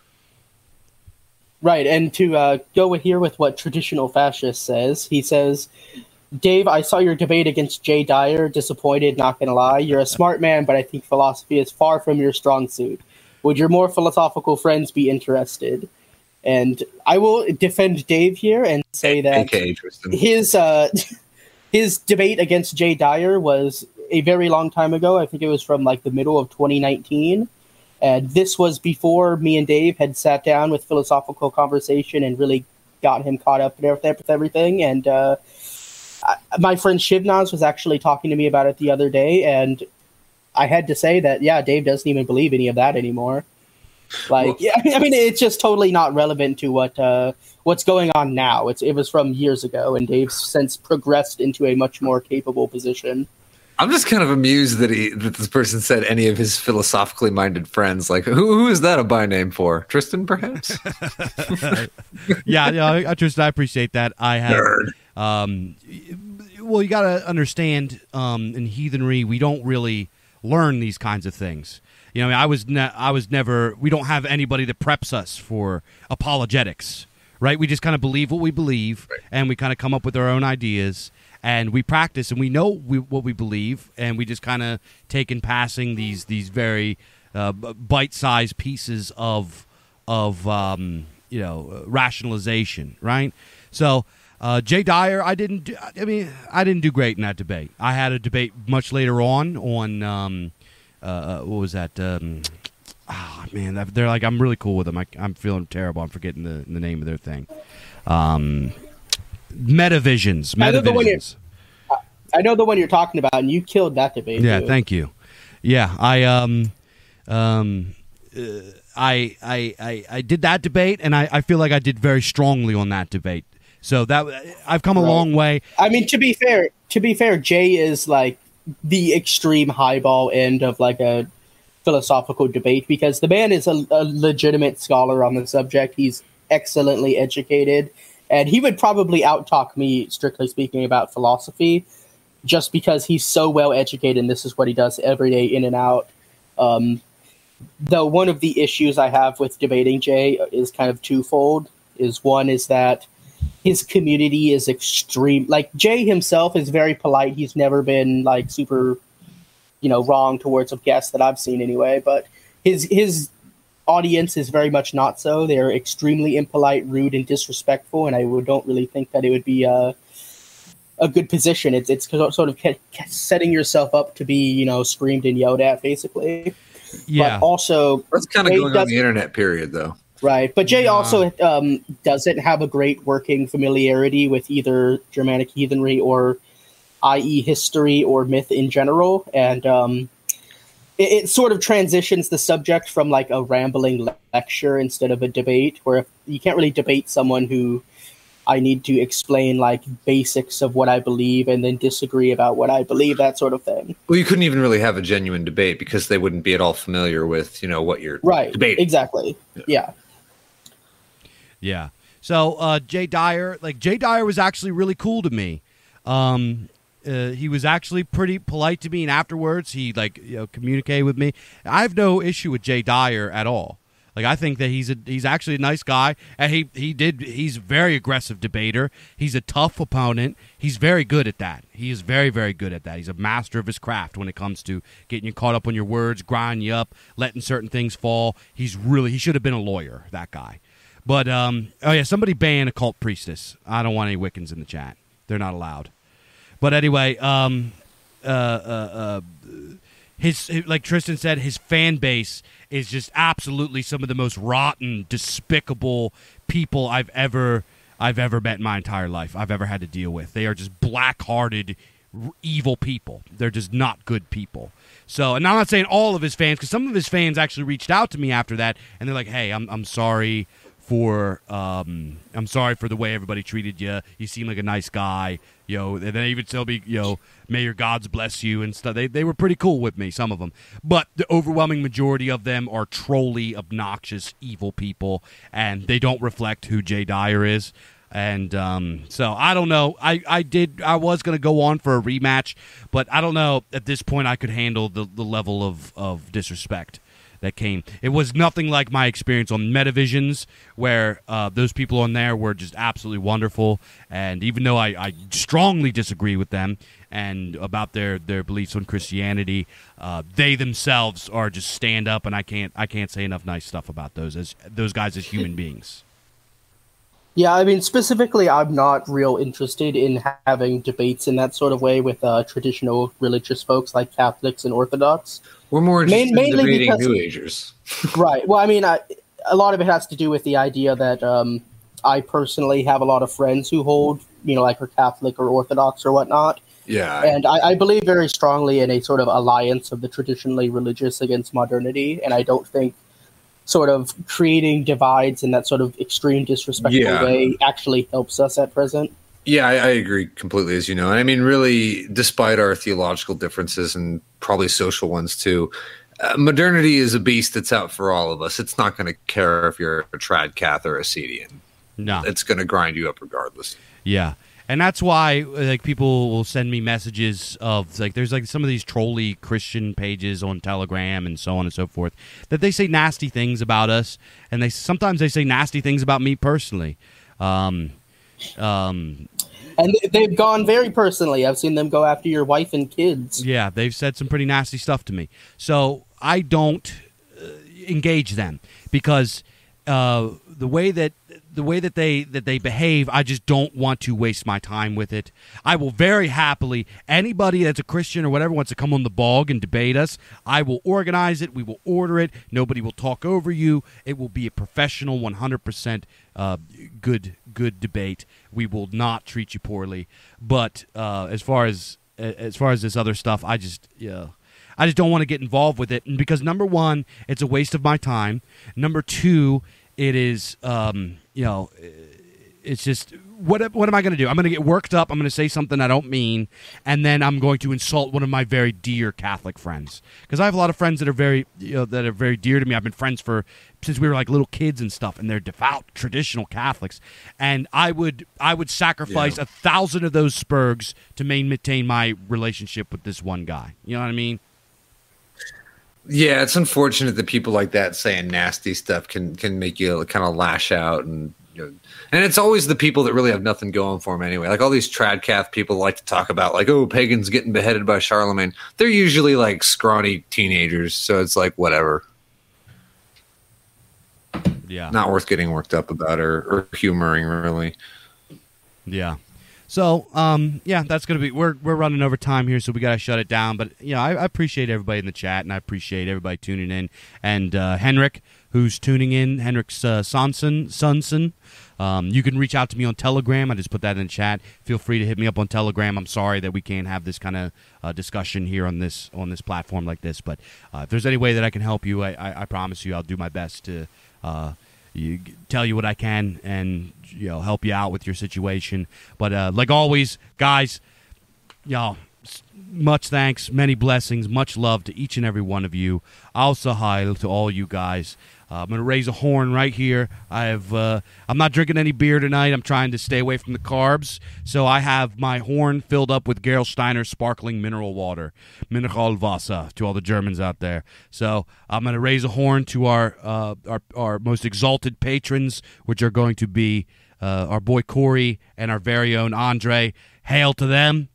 Right, and to uh, go with here with what traditional fascist says, he says, Dave, I saw your debate against Jay Dyer. Disappointed, not gonna lie. You're a smart man, but I think philosophy is far from your strong suit. Would your more philosophical friends be interested? And I will defend Dave here and say that A K A Tristan. his uh, his debate against Jay Dyer was a very long time ago. I think it was from like the middle of twenty nineteen. And this was before me and Dave had sat down with philosophical conversation and really got him caught up with everything. And uh, I, my friend Shivnaz was actually talking to me about it the other day, and I had to say that, yeah, Dave doesn't even believe any of that anymore. Like, Well- yeah, I mean, it's just totally not relevant to what uh, what's going on now. It's it was from years ago, and Dave's since progressed into a much more capable position. I'm just kind of amused that he that this person said any of his philosophically minded friends. Like, who who is that a by name for? Tristan, perhaps? yeah, yeah, I, I just I appreciate that. I have. Nerd. Um, well, you got to understand, um, in heathenry, we don't really learn these kinds of things. You know, I was ne- I was never. We don't have anybody that preps us for apologetics, right? We just kind of believe what we believe, Right. and we kind of come up with our own ideas, and we practice, and we know we, what we believe, and we just kind of take in passing these these very uh, b- bite-sized pieces of of um, you know rationalization, right? So. Uh, Jay Dyer, I didn't. Do, I mean, I didn't do great in that debate. I had a debate much later on on um, uh, what was that? Um, oh man, they're like I'm really cool with them. I, I'm feeling terrible. I'm forgetting the, the name of their thing. Um, Metavisions. I know the one Metavisions. I know the one you're talking about, and you killed that debate. Yeah, dude. thank you. Yeah, I um um uh, I, I, I, I did that debate, and I, I feel like I did very strongly on that debate. So that I've come a Right. long way. I mean, to be fair, to be fair, Jay is like the extreme highball end of like a philosophical debate because the man is a, a legitimate scholar on the subject. He's excellently educated, and he would probably outtalk me, strictly speaking, about philosophy, just because he's so well educated and this is what he does every day, in and out. Um, though one of the issues I have with debating Jay is kind of twofold. Is one is that his community is extreme. Like Jay himself is very polite. He's never been like super, you know, wrong towards a guest that I've seen anyway. But his his audience is very much not so. They're extremely impolite, rude, and disrespectful. And I would- don't really think that it would be a a good position. It's it's sort of ca- ca- setting yourself up to be, you know, screamed and yelled at, basically. Yeah. But also, That's kind of Jay going on does- the internet, period, though. Right, but Jay Nah. also um, doesn't have a great working familiarity with either Germanic heathenry or, that is, history or myth in general, and um, it, it sort of transitions the subject from like a rambling le- lecture instead of a debate, where you can't really debate someone who I need to explain like basics of what I believe and then disagree about what I believe, that sort of thing. Well, you couldn't even really have a genuine debate because they wouldn't be at all familiar with, you know, what you're Right, debating. exactly, yeah. Yeah. So uh, Jay Dyer, like Jay Dyer was actually really cool to me. Um, uh, he was actually pretty polite to me, and afterwards he like you know communicated with me. I have no issue with Jay Dyer at all. Like I think that he's a he's actually a nice guy, and he he did he's a very aggressive debater. He's a tough opponent. He's very good at that. He is very very good at that. He's a master of his craft when it comes to getting you caught up on your words, grinding you up, letting certain things fall. He's really he should have been a lawyer. That guy. But, um, oh yeah, somebody ban Occult Priestess. I don't want any Wiccans in the chat. They're not allowed. But anyway, um, uh, uh, uh, his, like Tristan said, his fan base is just absolutely some of the most rotten, despicable people I've ever, I've ever met in my entire life. I've ever had to deal with. They are just black-hearted, r- evil people. They're just not good people. So, and I'm not saying all of his fans, because some of his fans actually reached out to me after that, and they're like, "Hey, I'm, I'm sorry." For um, I'm sorry for the way everybody treated you. You seem like a nice guy, you know. And then even still be, you know, may your gods bless you and stuff. They they were pretty cool with me, some of them, but the overwhelming majority of them are trolly, obnoxious, evil people, and they don't reflect who Jay Dyer is. And um, so I don't know. I, I did. I was gonna go on for a rematch, but I don't know at this point I could handle the the level of of disrespect that came. It was nothing like my experience on Metavisions, where uh, those people on there were just absolutely wonderful. And even though I, I strongly disagree with them and about their, their beliefs on Christianity, uh, they themselves are just stand up, and I can't I can't say enough nice stuff about those as those guys as human beings. Yeah, I mean, specifically, I'm not real interested in having debates in that sort of way with uh, traditional religious folks like Catholics and Orthodox. We're more interested Main- in mainly debating because- New Agers. Right. Well, I mean, I, a lot of it has to do with the idea that um, I personally have a lot of friends who hold, you know, like are Catholic or Orthodox or whatnot. Yeah. And I, I believe very strongly in a sort of alliance of the traditionally religious against modernity. And I don't think sort of creating divides in that sort of extreme disrespectful Yeah. way actually helps us at present. Yeah, I, I agree completely, as you know. And I mean, really, despite our theological differences and probably social ones too, uh, modernity is a beast that's out for all of us. It's not going to care if you're a trad cath or a Cedian. No. It's going to grind you up regardless. Yeah. And that's why like people will send me messages of like there's like some of these trolly Christian pages on Telegram and so on and so forth that they say nasty things about us, and they sometimes they say nasty things about me personally. Um, um, And they- they've gone very personally. I've seen them go after your wife and kids. yeah, they've said some pretty nasty stuff to me. So I don't uh, engage them because uh, the way that the way that they that they behave, I just don't want to waste my time with it. I will very happily, anybody that's a Christian or whatever wants to come on the bog and debate us, I will organize it. We will order it. Nobody will talk over you. It will be a professional, one hundred percent uh, good good debate. We will not treat you poorly. But uh, as far as as far as this other stuff, I just yeah. I just don't want to get involved with it. And because number one, it's a waste of my time. Number two, it is, um, you know, it's just, what what am I going to do? I'm going to get worked up. I'm going to say something I don't mean, and then I'm going to insult one of my very dear Catholic friends. Because I have a lot of friends that are very, you know, that are very dear to me. I've been friends for since we were like little kids and stuff, and they're devout, traditional Catholics. And I would I would sacrifice yeah. a thousand of those spurgs to maintain my relationship with this one guy. You know what I mean? Yeah, it's unfortunate that people like that saying nasty stuff can can make you kind of lash out, and you know, and it's always the people that really have nothing going for them anyway. Like all these tradcath people like to talk about, like, oh, pagans getting beheaded by Charlemagne. They're usually like scrawny teenagers, so it's like whatever. Yeah, not worth getting worked up about or, or humoring, really. Yeah. So, um, yeah, that's gonna be. We're we're running over time here, so we gotta shut it down. But you know, I, I appreciate everybody in the chat, and I appreciate everybody tuning in. And uh, Henrik, who's tuning in, Henrik uh, Sonson, Sonson. Um, you can reach out to me on Telegram. I just put that in the chat. Feel free to hit me up on Telegram. I'm sorry that we can't have this kind of uh, discussion here on this on this platform like this. But uh, if there's any way that I can help you, I, I, I promise you, I'll do my best to. Uh, You tell you what I can and, you know, help you out with your situation. But uh, like always, guys, y'all, much thanks, many blessings, much love to each and every one of you. Also, hi to all you guys. Uh, I'm going to raise a horn right here. I have, uh, I'm not drinking any beer tonight. I'm trying to stay away from the carbs. So I have my horn filled up with Gerolsteiner sparkling mineral water, Mineralwasser, to all the Germans out there. So I'm going to raise a horn to our, uh, our, our most exalted patrons, which are going to be uh, our boy Corey and our very own Andre. Hail to them.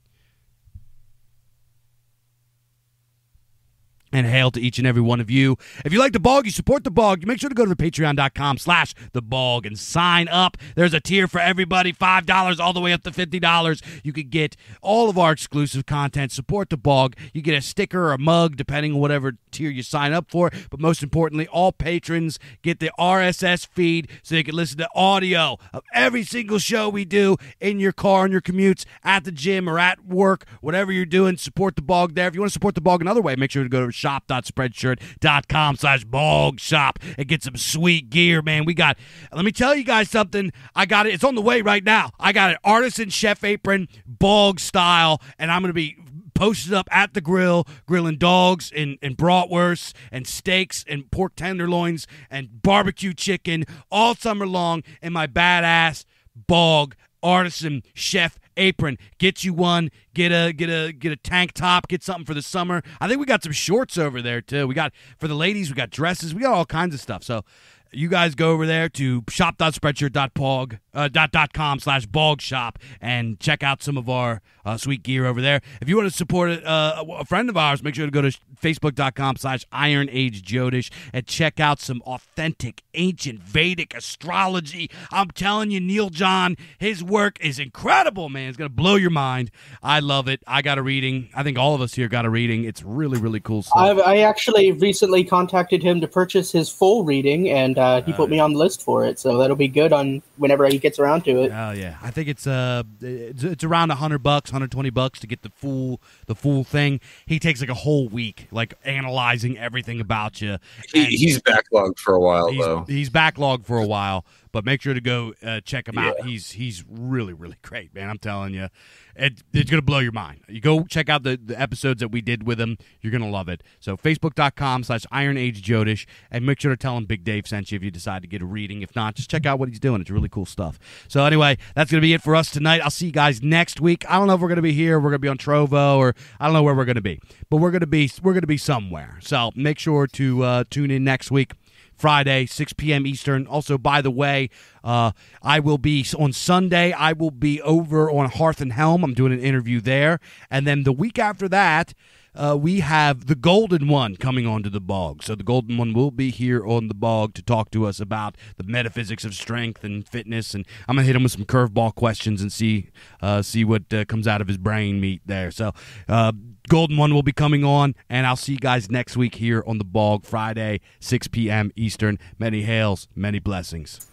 And hail to each and every one of you. If you like the Bog, you support the Bog, you make sure to go to the patreon.com slash the Bog and sign up. There's a tier for everybody, five dollars all the way up to fifty dollars. You could get all of our exclusive content, support the Bog. You get a sticker or a mug, depending on whatever tier you sign up for. But most importantly, all patrons get the R S S feed so they can listen to audio of every single show we do in your car, in your commutes, at the gym, or at work, whatever you're doing. Support the Bog there. If you want to support the Bog another way, make sure to go to shop.spreadshirt.com slash bog shop and get some sweet gear, man. We got, let me tell you guys something. I got it. It's on the way right now. I got an artisan chef apron, bog style, and I'm going to be posted up at the grill, grilling dogs and, and bratwursts and steaks and pork tenderloins and barbecue chicken all summer long in my badass bog artisan chef apron. Get you one, get a get a get a tank top, get something for the summer. I think we got some shorts over there too. We got, for the ladies, we got dresses, we got all kinds of stuff. So you guys go over there to shop.spreadshirt.pog uh, dot, dot com slash bog shop and check out some of our uh, sweet gear over there. If you want to support uh, a friend of ours, make sure to go to facebook.com slash Iron Age Jodish and check out some authentic ancient Vedic astrology. I'm telling you, Neil John, his work is incredible, man. It's going to blow your mind. I love it. I got a reading. I think all of us here got a reading. It's really, really cool stuff. I've, I actually recently contacted him to purchase his full reading, and uh, he uh, put me on the list for it. So that'll be good on whenever he gets around to it. Oh yeah, I think it's uh, it's, it's around a hundred bucks, hundred twenty bucks to get the full the full thing. He takes like a whole week, like analyzing everything about you. He, he's backlogged for a while he's, though. He's backlogged for a while, but make sure to go uh, check him out. Yeah. He's he's really really great, man. I'm telling you. It, it's going to blow your mind. You go check out the, the episodes that we did with him. You're going to love it. So facebook.com slash Iron Age Jodish, and make sure to tell him Big Dave sent you if you decide to get a reading. If not, just check out what he's doing. It's really cool stuff. So anyway, that's going to be it for us tonight. I'll see you guys next week. I don't know if we're going to be here. We're going to be on Trovo, or I don't know where we're going to be. But we're going to be we're going to be somewhere. So make sure to uh, tune in next week. Friday, six p.m. Eastern. Also, by the way, uh, I will be on Sunday. I will be over on Hearth and Helm. I'm doing an interview there. And then the week after that, uh, we have the Golden One coming onto the Bog. So the Golden One will be here on the Bog to talk to us about the metaphysics of strength and fitness. And I'm going to hit him with some curveball questions and see uh, see what uh, comes out of his brain meat there. So uh, Golden One will be coming on, and I'll see you guys next week here on the Bog, Friday, six p.m. Eastern. Many hails, many blessings.